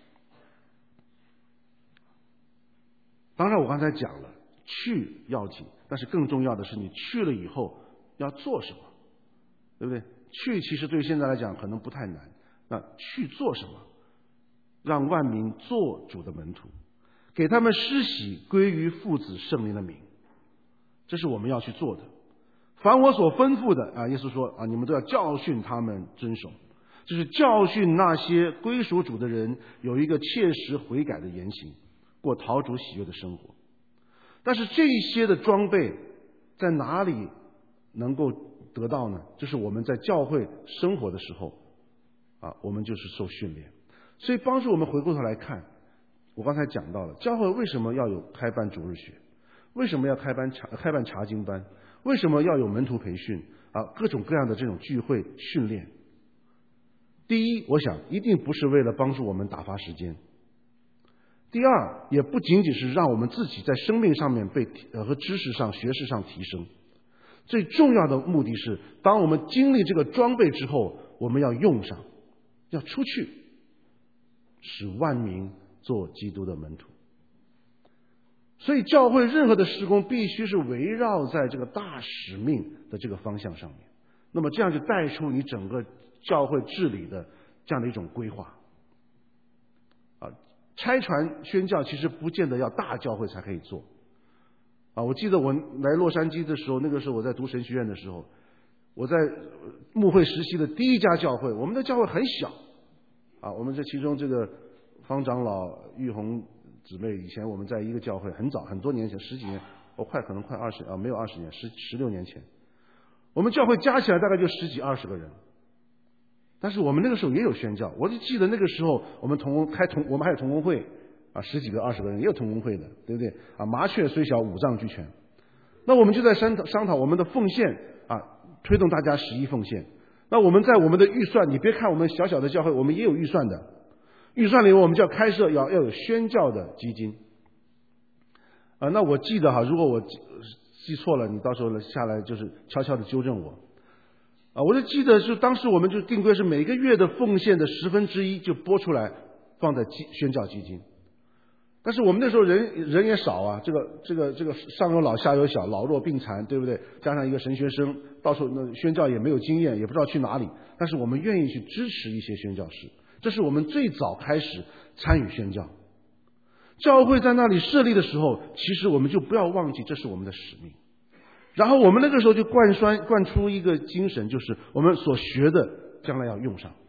S1: 当然我刚才讲了，去要紧，但是更重要的是你去了以后要做什么，对不对？去其实对现在来讲可能不太难，那去做什么？让万民做主的门徒，给他们施洗归于父子圣灵的名，这是我们要去做的。凡我所吩咐的啊，耶稣说啊，你们都要教训他们遵守，就是教训那些归属主的人有一个切实悔改的言行，过讨主喜悦的生活。但是这些的装备在哪里能够得到呢？就是我们在教会生活的时候啊，我们就是受训练。所以帮助我们回过头来看，我刚才讲到了教会为什么要有开办主日学，为什么要开办查开办查经班，为什么要有门徒培训啊，各种各样的这种聚会训练。第一，我想一定不是为了帮助我们打发时间。第二，也不仅仅是让我们自己在生命上面被呃和知识上学识上提升。最重要的目的是，当我们经历这个装备之后，我们要用上，要出去，使万民做基督的门徒。所以教会任何的事工必须是围绕在这个大使命的这个方向上面，那么这样就带出你整个教会治理的这样的一种规划。啊，拆传宣教其实不见得要大教会才可以做。啊，我记得我来洛杉矶的时候，那个时候我在读神学院的时候，我在牧会实习的第一家教会，我们的教会很小。啊，我们这其中这个方长老玉红姊妹，以前我们在一个教会，很早很多年前，十几年，我、哦、快可能快二十啊，没有二十年，十十六年前，我们教会加起来大概就十几二十个人。但是我们那个时候也有宣教，我就记得那个时候我们同工开同，我们还有同工会啊，十几个二十个人也有同工会的，对不对啊？麻雀虽小，五脏俱全。那我们就在商讨商讨我们的奉献啊，推动大家十一奉献。那我们在我们的预算，你别看我们小小的教会，我们也有预算的。预算里我们就要开设要要有宣教的基金。啊，那我记得哈，如果我记记错了，你到时候下来就是悄悄的纠正我。啊，我就记得是当时我们就定规是每个月的奉献的十分之一就拨出来放在基宣教基金。但是我们那时候人人也少啊，这个这个这个上有老下有小，老弱病残，对不对？加上一个神学生，到时候那宣教也没有经验，也不知道去哪里。但是我们愿意去支持一些宣教士，这是我们最早开始参与宣教。教会在那里设立的时候，其实我们就不要忘记这是我们的使命。然后我们那个时候就灌输灌出一个精神，就是我们所学的将来要用上。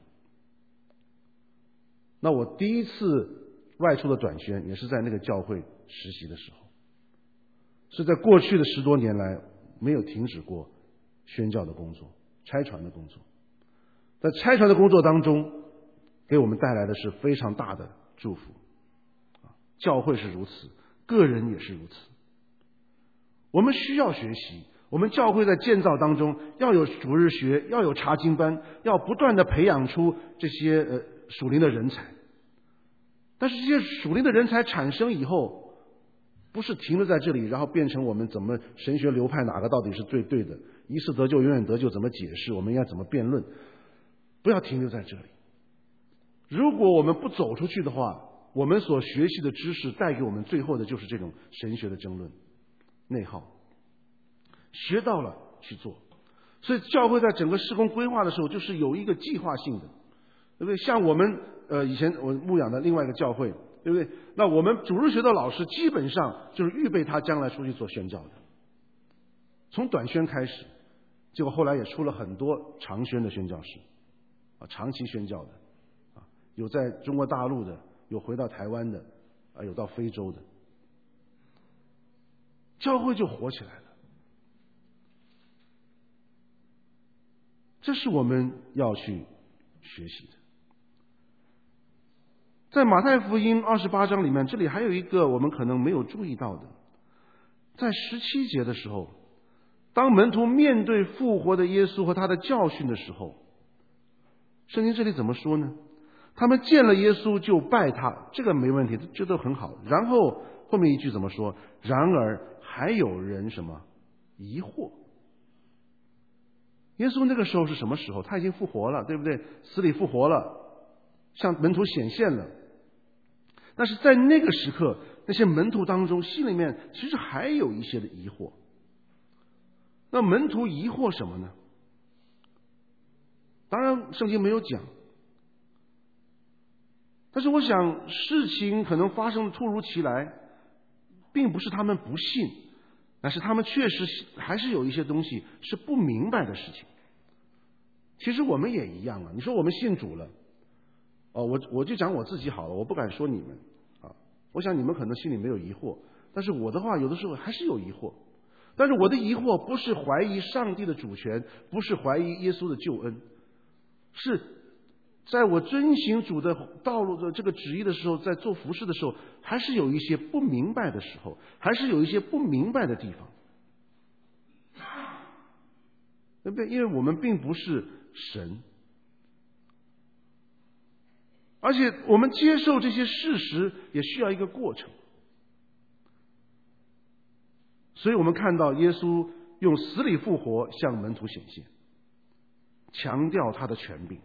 S1: 那我第一次外出的短宣也是在那个教会实习的时候，是在过去的十多年来没有停止过宣教的工作，差传的工作。在差传的工作当中，给我们带来的是非常大的祝福。教会是如此，个人也是如此。我们需要学习，我们教会在建造当中要有主日学，要有查经班，要不断的培养出这些呃属灵的人才。但是这些属灵的人才产生以后，不是停留在这里，然后变成我们怎么神学流派哪个到底是最对的，一次得救永远得救怎么解释，我们应该怎么辩论，不要停留在这里。如果我们不走出去的话，我们所学习的知识带给我们最后的就是这种神学的争论内耗，学到了去做。所以教会在整个事工规划的时候就是有一个计划性的，对不对？像我们呃以前我牧养的另外一个教会，对不对？那我们主日学的老师基本上就是预备他将来出去做宣教的，从短宣开始，结果后来也出了很多长宣的宣教师啊，长期宣教的，啊，有在中国大陆的，有回到台湾的，啊，有到非洲的，教会就活起来了。这是我们要去学习的。在马太福音二十八章里面，这里还有一个我们可能没有注意到的，在十七节的时候，当门徒面对复活的耶稣和他的教训的时候，圣经这里怎么说呢？他们见了耶稣就拜他，这个没问题，这都很好。然后后面一句怎么说？然而还有人什么疑惑？耶稣那个时候是什么时候？他已经复活了，对不对？死里复活了，向门徒显现了。但是在那个时刻，那些门徒当中心里面其实还有一些的疑惑。那门徒疑惑什么呢？当然圣经没有讲，但是我想事情可能发生的突如其来，并不是他们不信，但是他们确实还是有一些东西是不明白的事情。其实我们也一样啊，你说我们信主了，哦，我我就讲我自己好了，我不敢说你们啊。我想你们可能心里没有疑惑，但是我的话有的时候还是有疑惑。但是我的疑惑不是怀疑上帝的主权，不是怀疑耶稣的救恩，是在我遵行主的道路的这个旨意的时候，在做服事的时候，还是有一些不明白的时候，还是有一些不明白的地方，对不对？因为我们并不是神，而且我们接受这些事实也需要一个过程。所以我们看到耶稣用死里复活向门徒显现，强调他的权柄。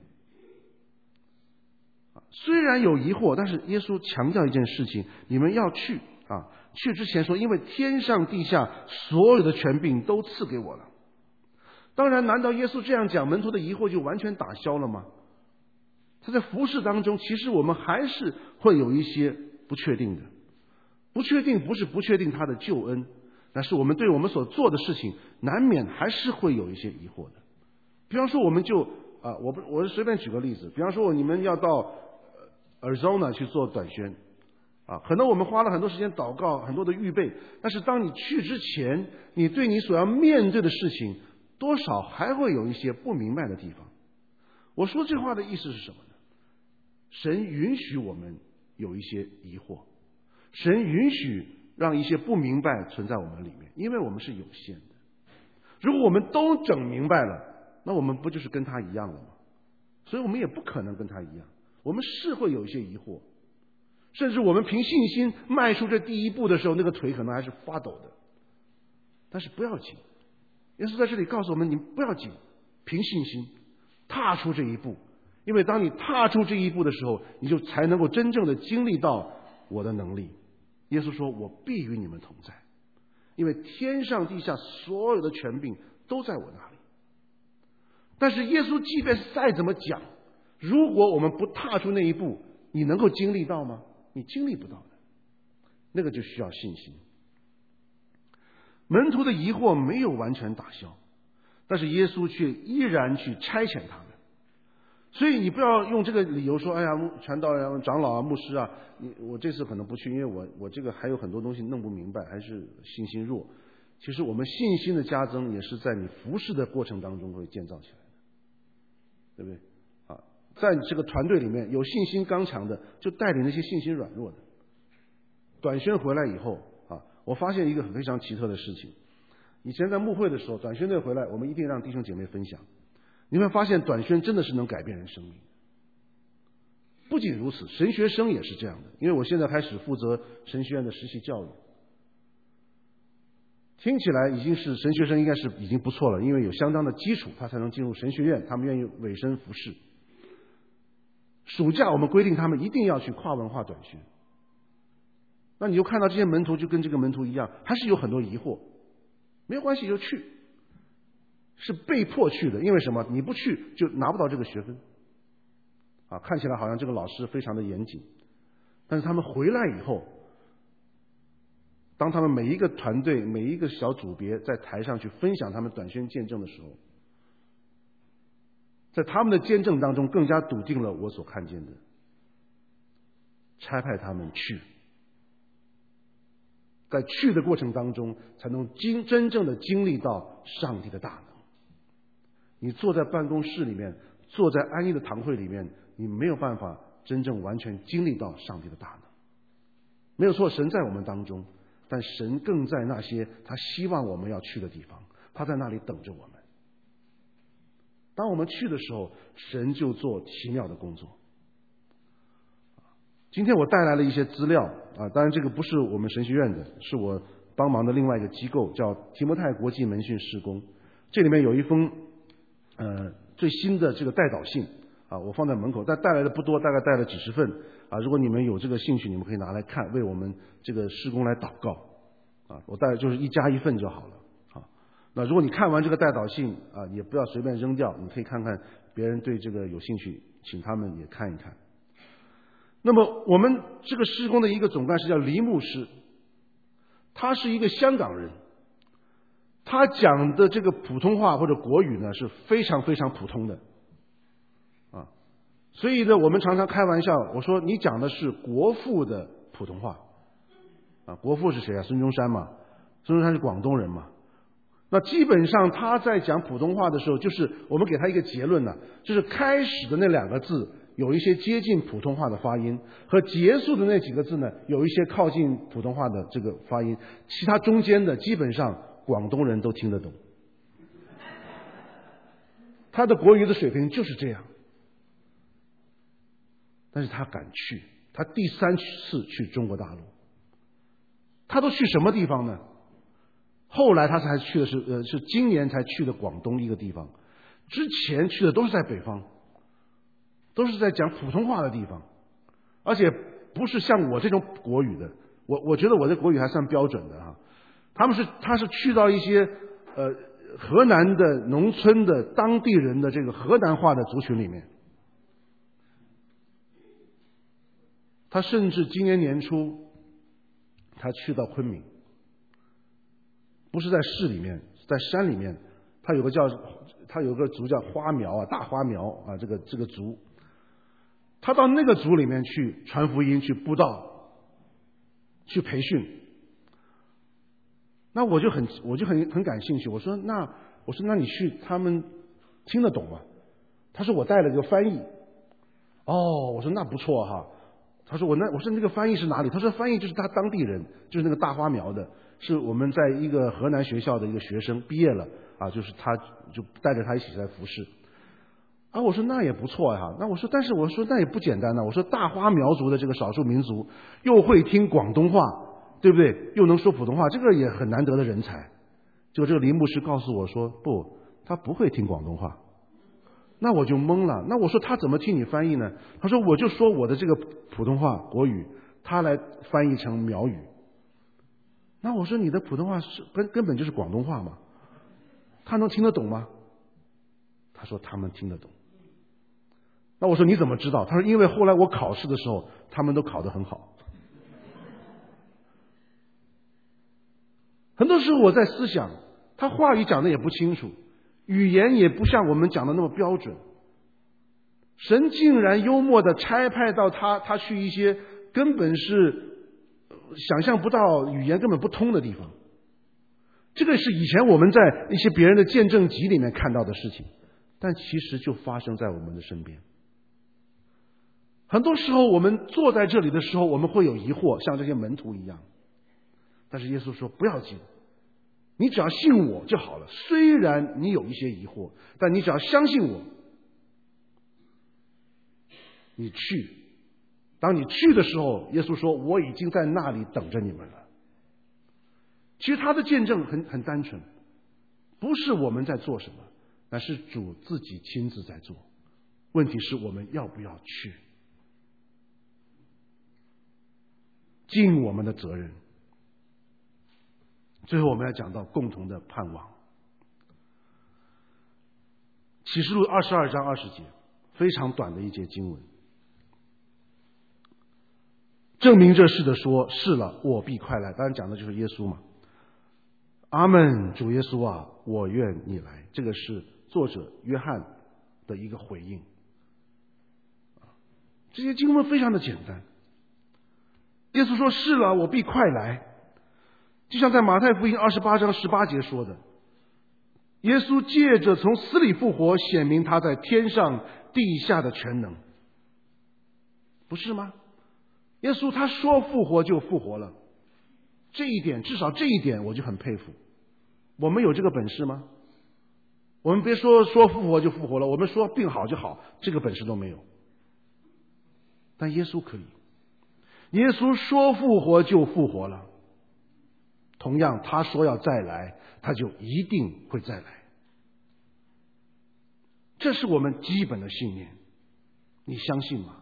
S1: 虽然有疑惑，但是耶稣强调一件事情：你们要去啊！去之前说，因为天上地下所有的权柄都赐给我了。当然，难道耶稣这样讲，门徒的疑惑就完全打消了吗？他在服事当中，其实我们还是会有一些不确定的。不确定不是不确定他的救恩，但是我们对我们所做的事情，难免还是会有一些疑惑的。比方说，我们就啊，我不，我随便举个例子，比方说，你们要到 Arizona 去做短宣啊，可能我们花了很多时间祷告，很多的预备，但是当你去之前，你对你所要面对的事情，多少还会有一些不明白的地方。我说这话的意思是什么呢？神允许我们有一些疑惑，神允许让一些不明白存在我们里面，因为我们是有限的。如果我们都整明白了，那我们不就是跟他一样了吗？所以我们也不可能跟他一样，我们是会有一些疑惑，甚至我们凭信心迈出这第一步的时候，那个腿可能还是发抖的。但是不要紧，耶稣在这里告诉我们，你不要紧，凭信心踏出这一步，因为当你踏出这一步的时候，你就才能够真正的经历到我的能力。耶稣说，我必与你们同在，因为天上地下所有的权柄都在我那里。但是耶稣即便再怎么讲，如果我们不踏出那一步，你能够经历到吗？你经历不到的，那个就需要信心。门徒的疑惑没有完全打消，但是耶稣却依然去差遣他们。所以你不要用这个理由说，哎呀，传道人、长老啊、牧师啊，你我这次可能不去，因为我我这个还有很多东西弄不明白，还是信心弱。其实我们信心的加增也是在你服侍的过程当中会建造起来的，对不对？啊，在这个团队里面有信心刚强的，就带领那些信心软弱的。短宣回来以后啊，我发现一个非常奇特的事情。以前在牧会的时候，短宣队回来，我们一定让弟兄姐妹分享。你会发现短宣真的是能改变人生命。不仅如此，神学生也是这样的，因为我现在开始负责神学院的实习教育。听起来已经是神学生应该是已经不错了，因为有相当的基础，他才能进入神学院，他们愿意委身服侍。暑假我们规定他们一定要去跨文化短宣。那你就看到这些门徒就跟这个门徒一样，还是有很多疑惑。没有关系，就去。是被迫去的，因为什么？你不去就拿不到这个学分。啊，看起来好像这个老师非常的严谨，但是他们回来以后，当他们每一个团队、每一个小组别在台上去分享他们短宣见证的时候， 在他们的见证当中更加笃定了我所看见的，差派他们去，在去的过程当中才能经真正的经历到上帝的大能。你坐在办公室里面，坐在安逸的堂会里面，你没有办法真正完全经历到上帝的大能。没有错，神在我们当中，但神更在那些他希望我们要去的地方，他在那里等着我们。当我们去的时候，神就做奇妙的工作。今天我带来了一些资料啊，当然这个不是我们神学院的，是我帮忙的另外一个机构，叫提摩太国际门训事工。这里面有一封呃最新的这个代祷信啊，我放在门口，但带来的不多，大概带了几十份啊。如果你们有这个兴趣，你们可以拿来看，为我们这个事工来祷告啊。我带就是一家一份就好了啊。那如果你看完这个代祷信啊，也不要随便扔掉，你可以看看别人对这个有兴趣，请他们也看一看。那么我们这个事工的一个总干事叫黎牧师，他是一个香港人，他讲的这个普通话或者国语呢是非常非常普通的啊，所以呢我们常常开玩笑，我说你讲的是国父的普通话啊，国父是谁啊？孙中山嘛，孙中山是广东人嘛。那基本上他在讲普通话的时候，就是我们给他一个结论呢，就是开始的那两个字有一些接近普通话的发音，和结束的那几个字呢有一些靠近普通话的这个发音，其他中间的基本上广东人都听得懂。他的国语的水平就是这样，但是他敢去，他第三次去中国大陆，他都去什么地方呢？后来他才去的是呃是今年才去的广东一个地方，之前去的都是在北方，都是在讲普通话的地方，而且不是像我这种国语的，我我觉得我的国语还算标准的哈。他们是他是去到一些呃河南的农村的当地人的这个河南话的族群里面，他甚至今年年初他去到昆明，不是在市里面，在山里面，他有个叫他有个族叫花苗啊，大花苗啊，这个这个族，他到那个族里面去传福音、去布道、去培训。那我就很我就很很感兴趣，我说那我说那你去他们听得懂吗？他说我带了个翻译。哦，我说那不错哈。他说我那我说那个翻译是哪里？他说翻译就是他当地人，就是那个大花苗的，是我们在一个河南学校的一个学生毕业了啊，就是他就带着他一起在服侍。啊，我说那也不错呀。那我说但是我说那也不简单呢。我说大花苗族的这个少数民族又会听广东话，对不对？又能说普通话，这个也很难得的人才。结果这个林牧师告诉我说，不，他不会听广东话。那我就懵了。那我说他怎么替你翻译呢？他说我就说我的这个普通话国语，他来翻译成苗语。那我说你的普通话是根根本就是广东话嘛，他能听得懂吗？他说他们听得懂。那我说你怎么知道？他说因为后来我考试的时候他们都考得很好。很多时候我在思想，他话语讲的也不清楚，语言也不像我们讲的那么标准，神竟然幽默的差派到他他去一些根本是想象不到、语言根本不通的地方。这个是以前我们在一些别人的见证集里面看到的事情，但其实就发生在我们的身边。很多时候我们坐在这里的时候，我们会有疑惑，像这些门徒一样。但是耶稣说不要紧，你只要信我就好了。虽然你有一些疑惑，但你只要相信我，你去。当你去的时候，耶稣说我已经在那里等着你们了。其实他的见证很很单纯，不是我们在做什么，那是主自己亲自在做。问题是我们要不要去，尽我们的责任。最后我们要讲到共同的盼望。启示录二十二章二十节，非常短的一节经文，证明这事的说，是了，我必快来。当然讲的就是耶稣嘛。阿们，主耶稣啊，我愿你来。这个是作者约翰的一个回应。这些经文非常的简单。耶稣说：“是了，我必快来。”就像在马太福音二十八章十八节说的，耶稣借着从死里复活，显明他在天上地下的全能，不是吗？耶稣他说复活就复活了，这一点，至少这一点我就很佩服。我们有这个本事吗？我们别说说复活就复活了，我们说病好就好，这个本事都没有。但耶稣可以，耶稣说复活就复活了。同样，他说要再来，他就一定会再来。这是我们基本的信念，你相信吗？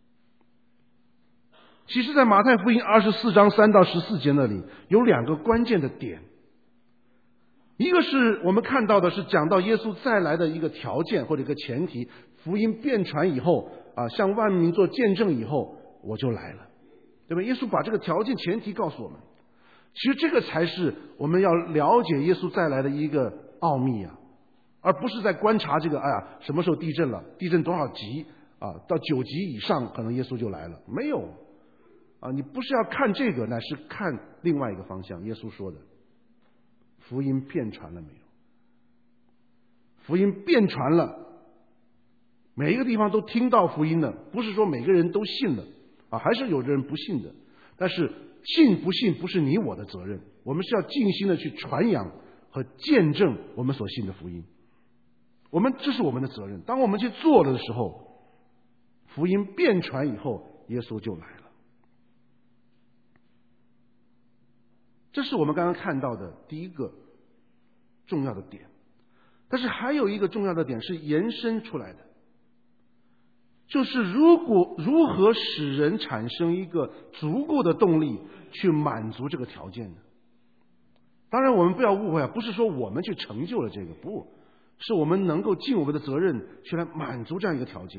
S1: 其实在马太福音二十四章三到十四节那里有两个关键的点。一个是我们看到的是讲到耶稣再来的一个条件或者一个前提，福音遍传以后啊，向万民做见证以后，我就来了，对吧？耶稣把这个条件前提告诉我们，其实这个才是我们要了解耶稣再来的一个奥秘啊，而不是在观察这个哎呀什么时候地震了，地震多少级啊，到九级以上可能耶稣就来了，没有啊，你不是要看这个，乃是看另外一个方向。耶稣说的福音遍传了没有？福音遍传了，每一个地方都听到福音了，不是说每个人都信了啊，还是有的人不信的。但是信不信不是你我的责任，我们是要尽心的去传扬和见证我们所信的福音。我们这是我们的责任。当我们去做了的时候，福音遍传以后，耶稣就来了。这是我们刚刚看到的第一个重要的点。但是还有一个重要的点是延伸出来的，就是如果如何使人产生一个足够的动力去满足这个条件呢？当然我们不要误会啊，不是说我们去成就了这个，不是我们能够尽我们的责任去来满足这样一个条件。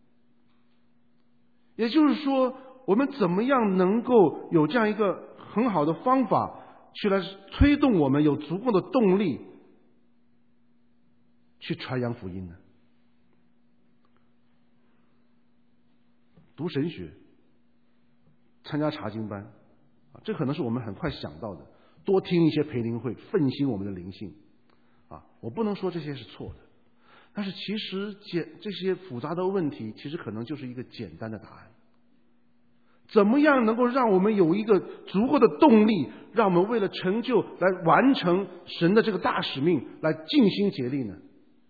S1: 也就是说，我们怎么样能够有这样一个很好的方法去来推动我们有足够的动力去传扬福音呢？读神学，参加查经班，这可能是我们很快想到的。多听一些培灵会，奋兴我们的灵性啊！我不能说这些是错的，但是其实简这些复杂的问题，其实可能就是一个简单的答案。怎么样能够让我们有一个足够的动力，让我们为了成就来完成神的这个大使命来尽心竭力呢？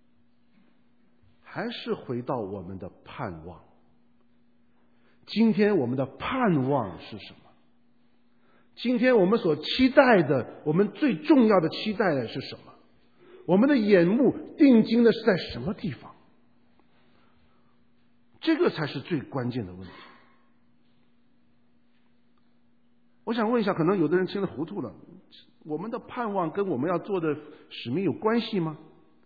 S1: 还是回到我们的盼望。今天我们的盼望是什么？今天我们所期待的，我们最重要的期待的是什么？我们的眼目定睛的是在什么地方？这个才是最关键的问题。我想问一下，可能有的人听得糊涂了，我们的盼望跟我们要做的使命有关系吗？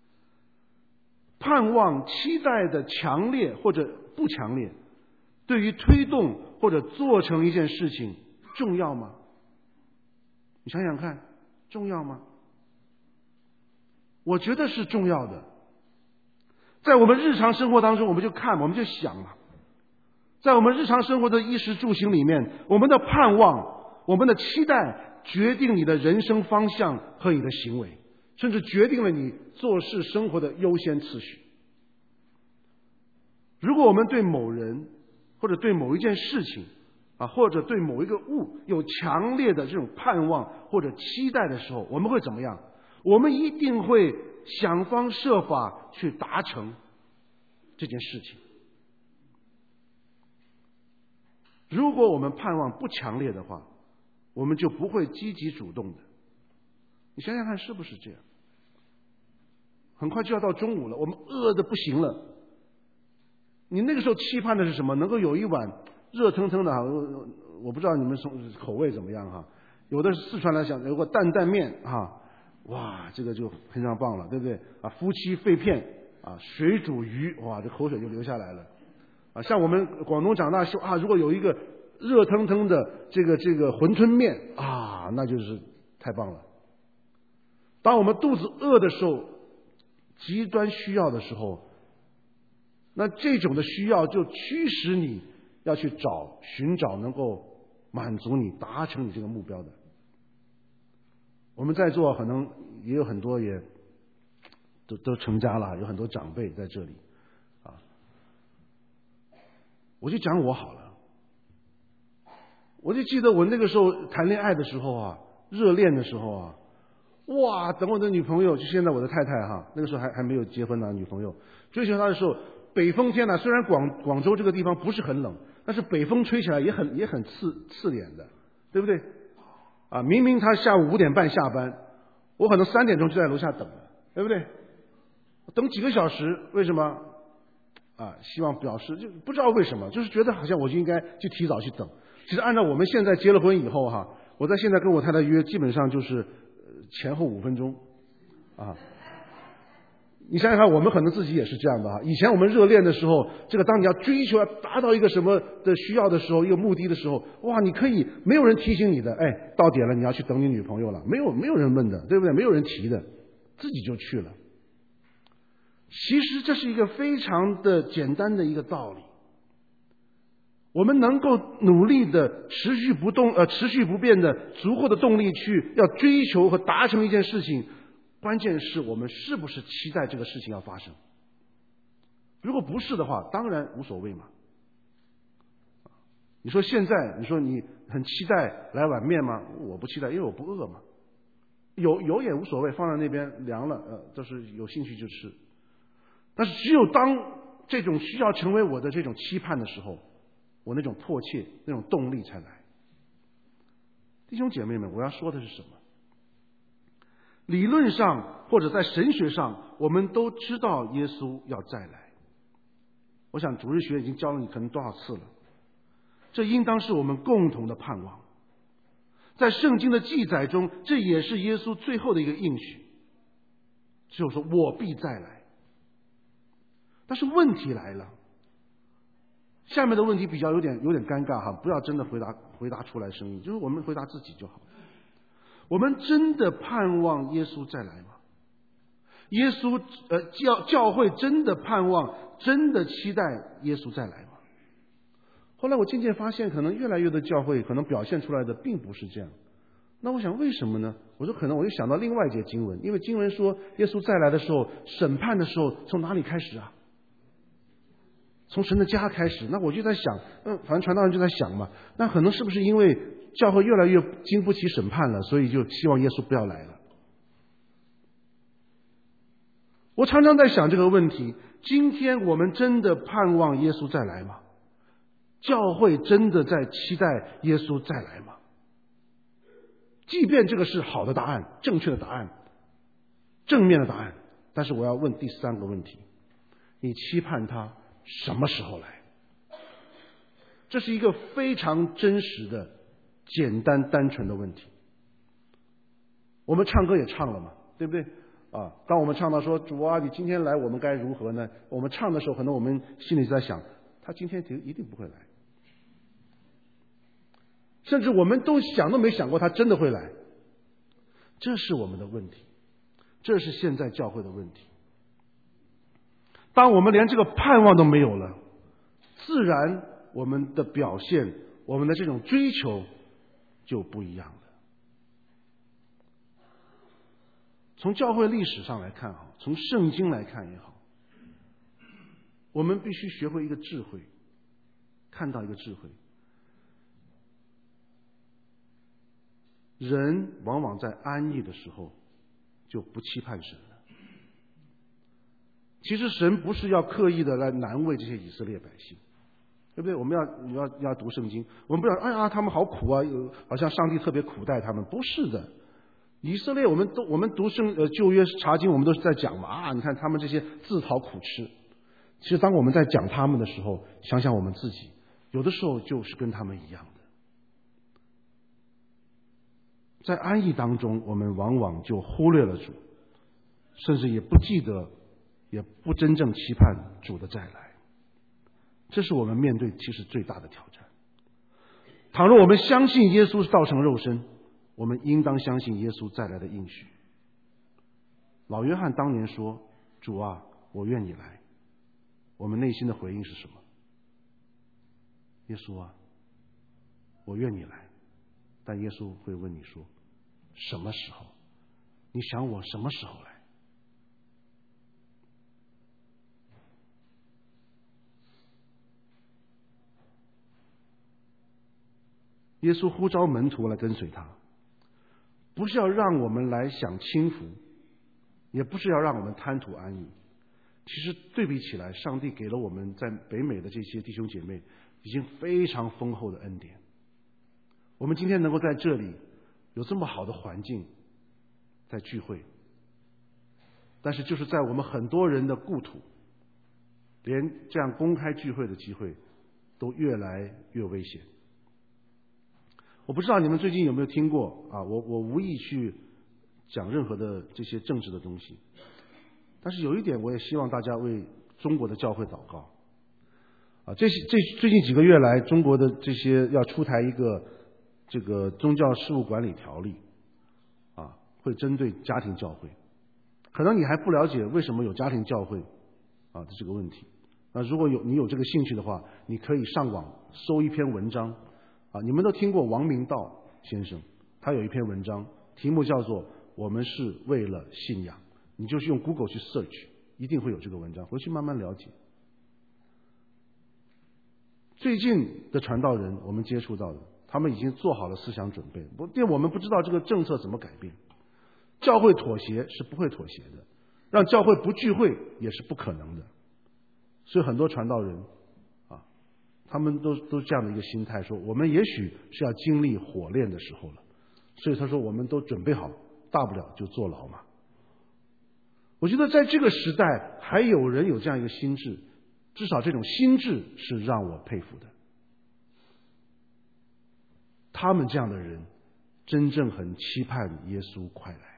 S1: 盼望期待的强烈或者不强烈，对于推动或者做成一件事情重要吗？你想想看，重要吗？我觉得是重要的。在我们日常生活当中，我们就看，我们就想了，在我们日常生活的衣食住行里面，我们的盼望，我们的期待决定你的人生方向和你的行为，甚至决定了你做事生活的优先次序。如果我们对某人或者对某一件事情啊，或者对某一个物有强烈的这种盼望或者期待的时候，我们会怎么样？我们一定会想方设法去达成这件事情。如果我们盼望不强烈的话，我们就不会积极主动的。你想想看，是不是这样？很快就要到中午了，我们饿得不行了，你那个时候期盼的是什么？能够有一碗热腾腾的，我不知道你们口味怎么样哈。有的四川来讲有个担担面哈，哇，这个就非常棒了，对不对啊？夫妻肺片啊，水煮鱼，哇，这口水就流下来了啊。像我们广东长大说啊，如果有一个热腾腾的这个这个馄饨面啊，那就是太棒了。当我们肚子饿的时候，极端需要的时候， 那这种的需要就驱使你要去找寻找能够满足你达成你这个目标的。我们在座可能也有很多也都都成家了，有很多长辈在这里啊。我就讲我好了，我就记得我那个时候谈恋爱的时候啊，热恋的时候啊，哇，等我的女朋友，就现在我的太太哈，那个时候还还没有结婚呢，女朋友追求她的时候，北风天呢，虽然广广州这个地方不是很冷，但是北风吹起来也很也很刺刺脸的，对不对？啊，明明她下午五点半下班，我可能三点钟就在楼下等了，对不对？等几个小时，为什么？啊，希望表示就不知道为什么，就是觉得好像我就应该去提早去等。其实按照我们现在结了婚以后哈，我在现在跟我太太约，基本上就是前后五分钟，啊。你想想看，我们可能自己也是这样的哈。以前我们热恋的时候，这个当你要追求要达到一个什么的需要的时候，一个目的的时候，哇，你可以没有人提醒你的，哎，到点了你要去等你女朋友了，没有没有人问的，对不对？没有人提的，自己就去了。其实这是一个非常的简单的一个道理。我们能够努力的持续不动呃持续不变的足够的动力去要追求和达成一件事情，关键是我们是不是期待这个事情要发生。如果不是的话，当然无所谓嘛。你说现在你说你很期待来碗面吗？我不期待，因为我不饿嘛。有有也无所谓，放在那边凉了，呃，就是有兴趣就吃。但是只有当这种需要成为我的这种期盼的时候，我那种迫切那种动力才来。弟兄姐妹们，我要说的是什么？理论上或者在神学上，我们都知道耶稣要再来。我想主日学已经教了你可能多少次了，这应当是我们共同的盼望。在圣经的记载中，这也是耶稣最后的一个应许，就是说我必再来。但是问题来了，下面的问题比较有点有点尴尬哈，不要真的回答回答出来声音，就是我们回答自己就好。我们真的盼望耶稣再来吗？耶稣呃教教会真的盼望，真的期待耶稣再来吗？后来我渐渐发现，可能越来越多教会可能表现出来的并不是这样。那我想为什么呢？我说可能我就想到另外一节经文，因为经文说耶稣再来的时候，审判的时候从哪里开始啊？从神的家开始。那我就在想，嗯，反正传道人就在想嘛，那可能是不是因为教会越来越经不起审判了，所以就希望耶稣不要来了。我常常在想这个问题，今天我们真的盼望耶稣再来吗？教会真的在期待耶稣再来吗？即便这个是好的答案，正确的答案，正面的答案，但是我要问第三个问题，你期盼他什么时候来？这是一个非常真实的简单单纯的问题。我们唱歌也唱了嘛，对不对啊？当我们唱到说主啊你今天来我们该如何呢，我们唱的时候可能我们心里在想他今天一定不会来，甚至我们都想都没想过他真的会来。这是我们的问题，这是现在教会的问题。当我们连这个盼望都没有了，自然我们的表现，我们的这种追求就不一样了。从教会历史上来看好，从圣经来看也好，我们必须学会一个智慧，看到一个智慧。人往往在安逸的时候就不期盼神了。其实神不是要刻意的来难为这些以色列百姓，对不对？我们要要要读圣经，我们不要哎呀他们好苦啊，好像上帝特别苦待他们，不是的。以色列我们都我们读圣呃旧约查经，我们都是在讲嘛啊，你看他们这些自讨苦吃。其实当我们在讲他们的时候，想想我们自己，有的时候就是跟他们一样的。在安逸当中，我们往往就忽略了主，甚至也不记得，也不真正期盼主的再来。这是我们面对其实最大的挑战。倘若我们相信耶稣是道成肉身，我们应当相信耶稣再来的应许。老约翰当年说：主啊，我愿你来。 我们内心的回应是什么？耶稣啊，我愿你来。但耶稣会问你说，什么时候？你想我什么时候来？耶稣呼召门徒来跟随他，不是要让我们来享清福，也不是要让我们贪图安逸。其实对比起来，上帝给了我们在北美的这些弟兄姐妹已经非常丰厚的恩典。我们今天能够在这里有这么好的环境在聚会，但是就是在我们很多人的故土，连这样公开聚会的机会都越来越危险。我不知道你们最近有没有听过啊？我我无意去讲任何的这些政治的东西，但是有一点，我也希望大家为中国的教会祷告啊。这些这最近几个月来，中国的这些要出台一个这个宗教事务管理条例啊，会针对家庭教会。可能你还不了解为什么有家庭教会啊的这个问题。那如果有你有这个兴趣的话，你可以上网搜一篇文章啊。你们都听过王明道先生，他有一篇文章，题目叫做《我们是为了信仰》，你就去用 Google 去 search， 一定会有这个文章，回去慢慢了解。最近的传道人，我们接触到的，他们已经做好了思想准备，不，因为我们不知道这个政策怎么改变。教会妥协是不会妥协的，让教会不聚会也是不可能的。所以很多传道人啊，他们都都这样的一个心态，说我们也许是要经历火炼的时候了。所以他说我们都准备好，大不了就坐牢嘛。我觉得在这个时代还有人有这样一个心智，至少这种心智是让我佩服的。他们这样的人真正很期盼耶稣快来。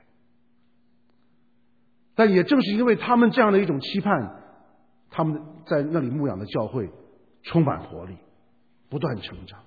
S1: 但也正是因为他们这样的一种期盼，他们在那里牧养的教会充满活力，不断成长。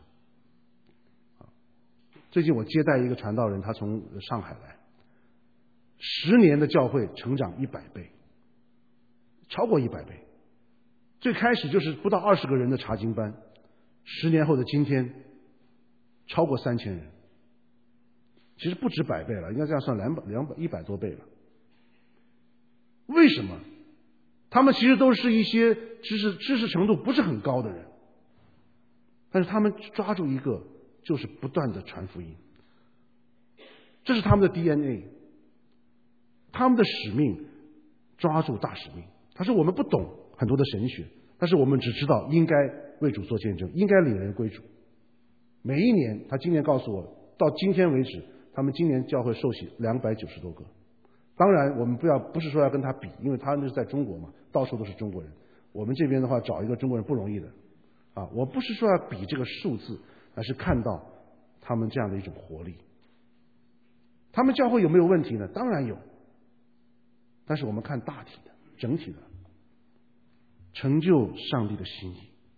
S1: 最近我接待一个传道人，他从上海来，十年的教会成长一百倍，超过一百倍。最开始就是不到二十个人的查经班，十年后的今天超过三千人，其实不止百倍了，应该这样算两百两百一百多倍了。为什么？他们其实都是一些知识知识程度不是很高的人，但是他们抓住一个就是不断的传福音，这是他们的 D N A， 他们的使命，抓住大使命。他说我们不懂很多的神学，但是我们只知道应该为主做见证，应该领人归主。每一年，他今年告诉我，到今天为止，他们今年教会受洗两百九十多个。当然我们不要不是说要跟他比，因为他那是在中国嘛，到处都是中国人。我们这边的话找一个中国人不容易的啊！我不是说要比这个数字，而是看到他们这样的一种活力。他们教会有没有问题呢？当然有，但是我们看大体的、整体的，成就上帝的心意。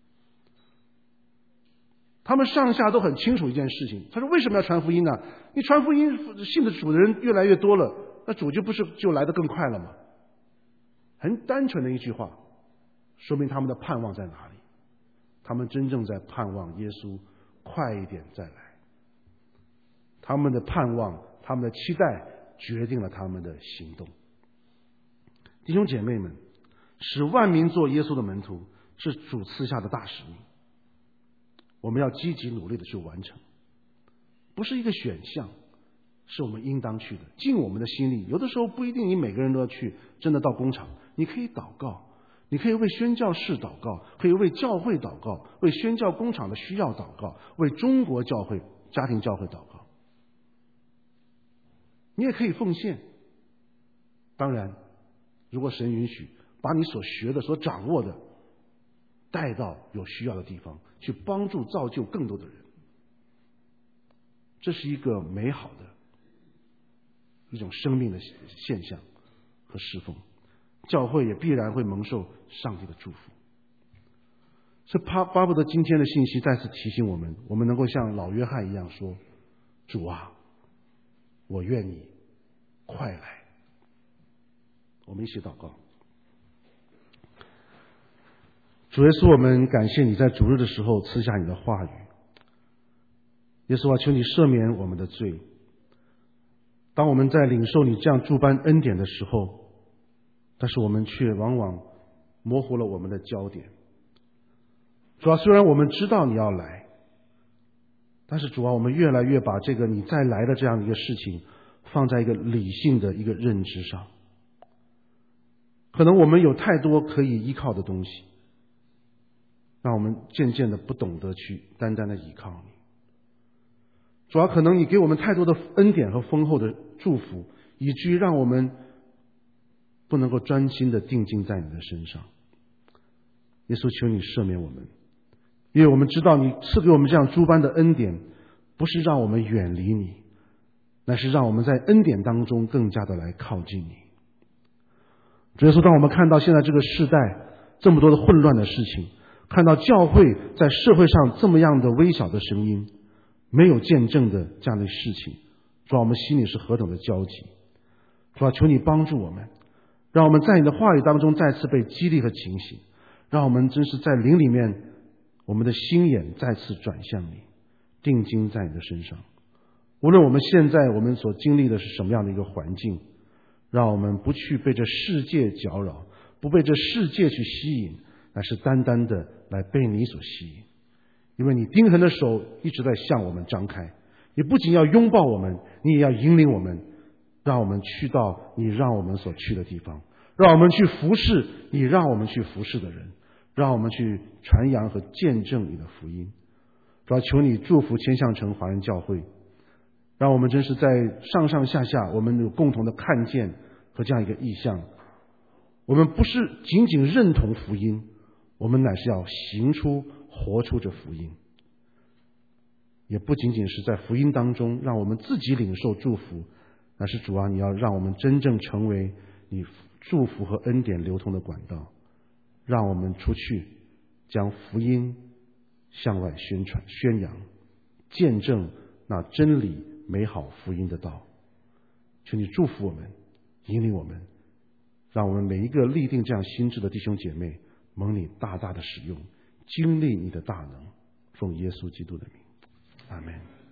S1: 他们上下都很清楚一件事情，他说为什么要传福音呢？你传福音信的主的人越来越多了，那主就不是就来得更快了吗？很单纯的一句话，说明他们的盼望在哪里。他们真正在盼望耶稣快一点再来。他们的盼望，他们的期待决定了他们的行动。弟兄姐妹们，使万民做耶稣的门徒是主赐下的大使命，我们要积极努力的去完成，不是一个选项，是我们应当去的，尽我们的心力。有的时候不一定你每个人都要去，真的到工厂，你可以祷告，你可以为宣教士祷告，可以为教会祷告，为宣教工厂的需要祷告，为中国教会家庭教会祷告。你也可以奉献，当然如果神允许，把你所学的所掌握的带到有需要的地方，去帮助造就更多的人。这是一个美好的一种生命的现象和侍奉，教会也必然会蒙受上帝的祝福。是巴巴不得今天的信息再次提醒我们，我们能够像老约翰一样说，主啊，我愿你快来。我们一起祷告。 主耶稣，我们感谢你在主日的时候赐下你的话语。耶稣啊，求你赦免我们的罪。当我们在领受你这样诸般恩典的时候，但是我们却往往模糊了我们的焦点。主啊，虽然我们知道你要来，但是主啊，我们越来越把这个你再来的这样的一个事情放在一个理性的一个认知上。可能我们有太多可以依靠的东西，让我们渐渐的不懂得去单单的依靠你。主要可能你给我们太多的恩典和丰厚的祝福，以至于让我们不能够专心的定睛在你的身上。耶稣，求你赦免我们，因为我们知道你赐给我们这样诸般的恩典，不是让我们远离你，乃是让我们在恩典当中更加的来靠近你。主耶稣，当我们看到现在这个世代这么多的混乱的事情，看到教会在社会上这么样的微小的声音，没有见证的这样的事情，主啊，我们心里是何等的焦急。主啊，求你帮助我们，让我们在你的话语当中再次被激励和警醒，让我们真是在灵里面，我们的心眼再次转向你，定睛在你的身上。无论我们现在我们所经历的是什么样的一个环境，让我们不去被这世界搅扰，不被这世界去吸引，乃是单单的来被你所吸引。因为你钉痕的手一直在向我们张开，你不仅要拥抱我们，你也要引领我们，让我们去到你让我们所去的地方，让我们去服侍你让我们去服侍的人，让我们去传扬和见证你的福音。主要求你祝福千象城华人教会，让我们真是在上上下下我们有共同的看见和这样一个意向。我们不是仅仅认同福音，我们乃是要行出活出这福音，也不仅仅是在福音当中让我们自己领受祝福，乃是主啊，你要让我们真正成为你祝福和恩典流通的管道，让我们出去将福音向外宣传宣扬，见证那真理美好福音的道。求你祝福我们，引领我们，让我们每一个立定这样心志的弟兄姐妹蒙你大大的使用，经历你的大能，奉耶稣基督的名，阿们。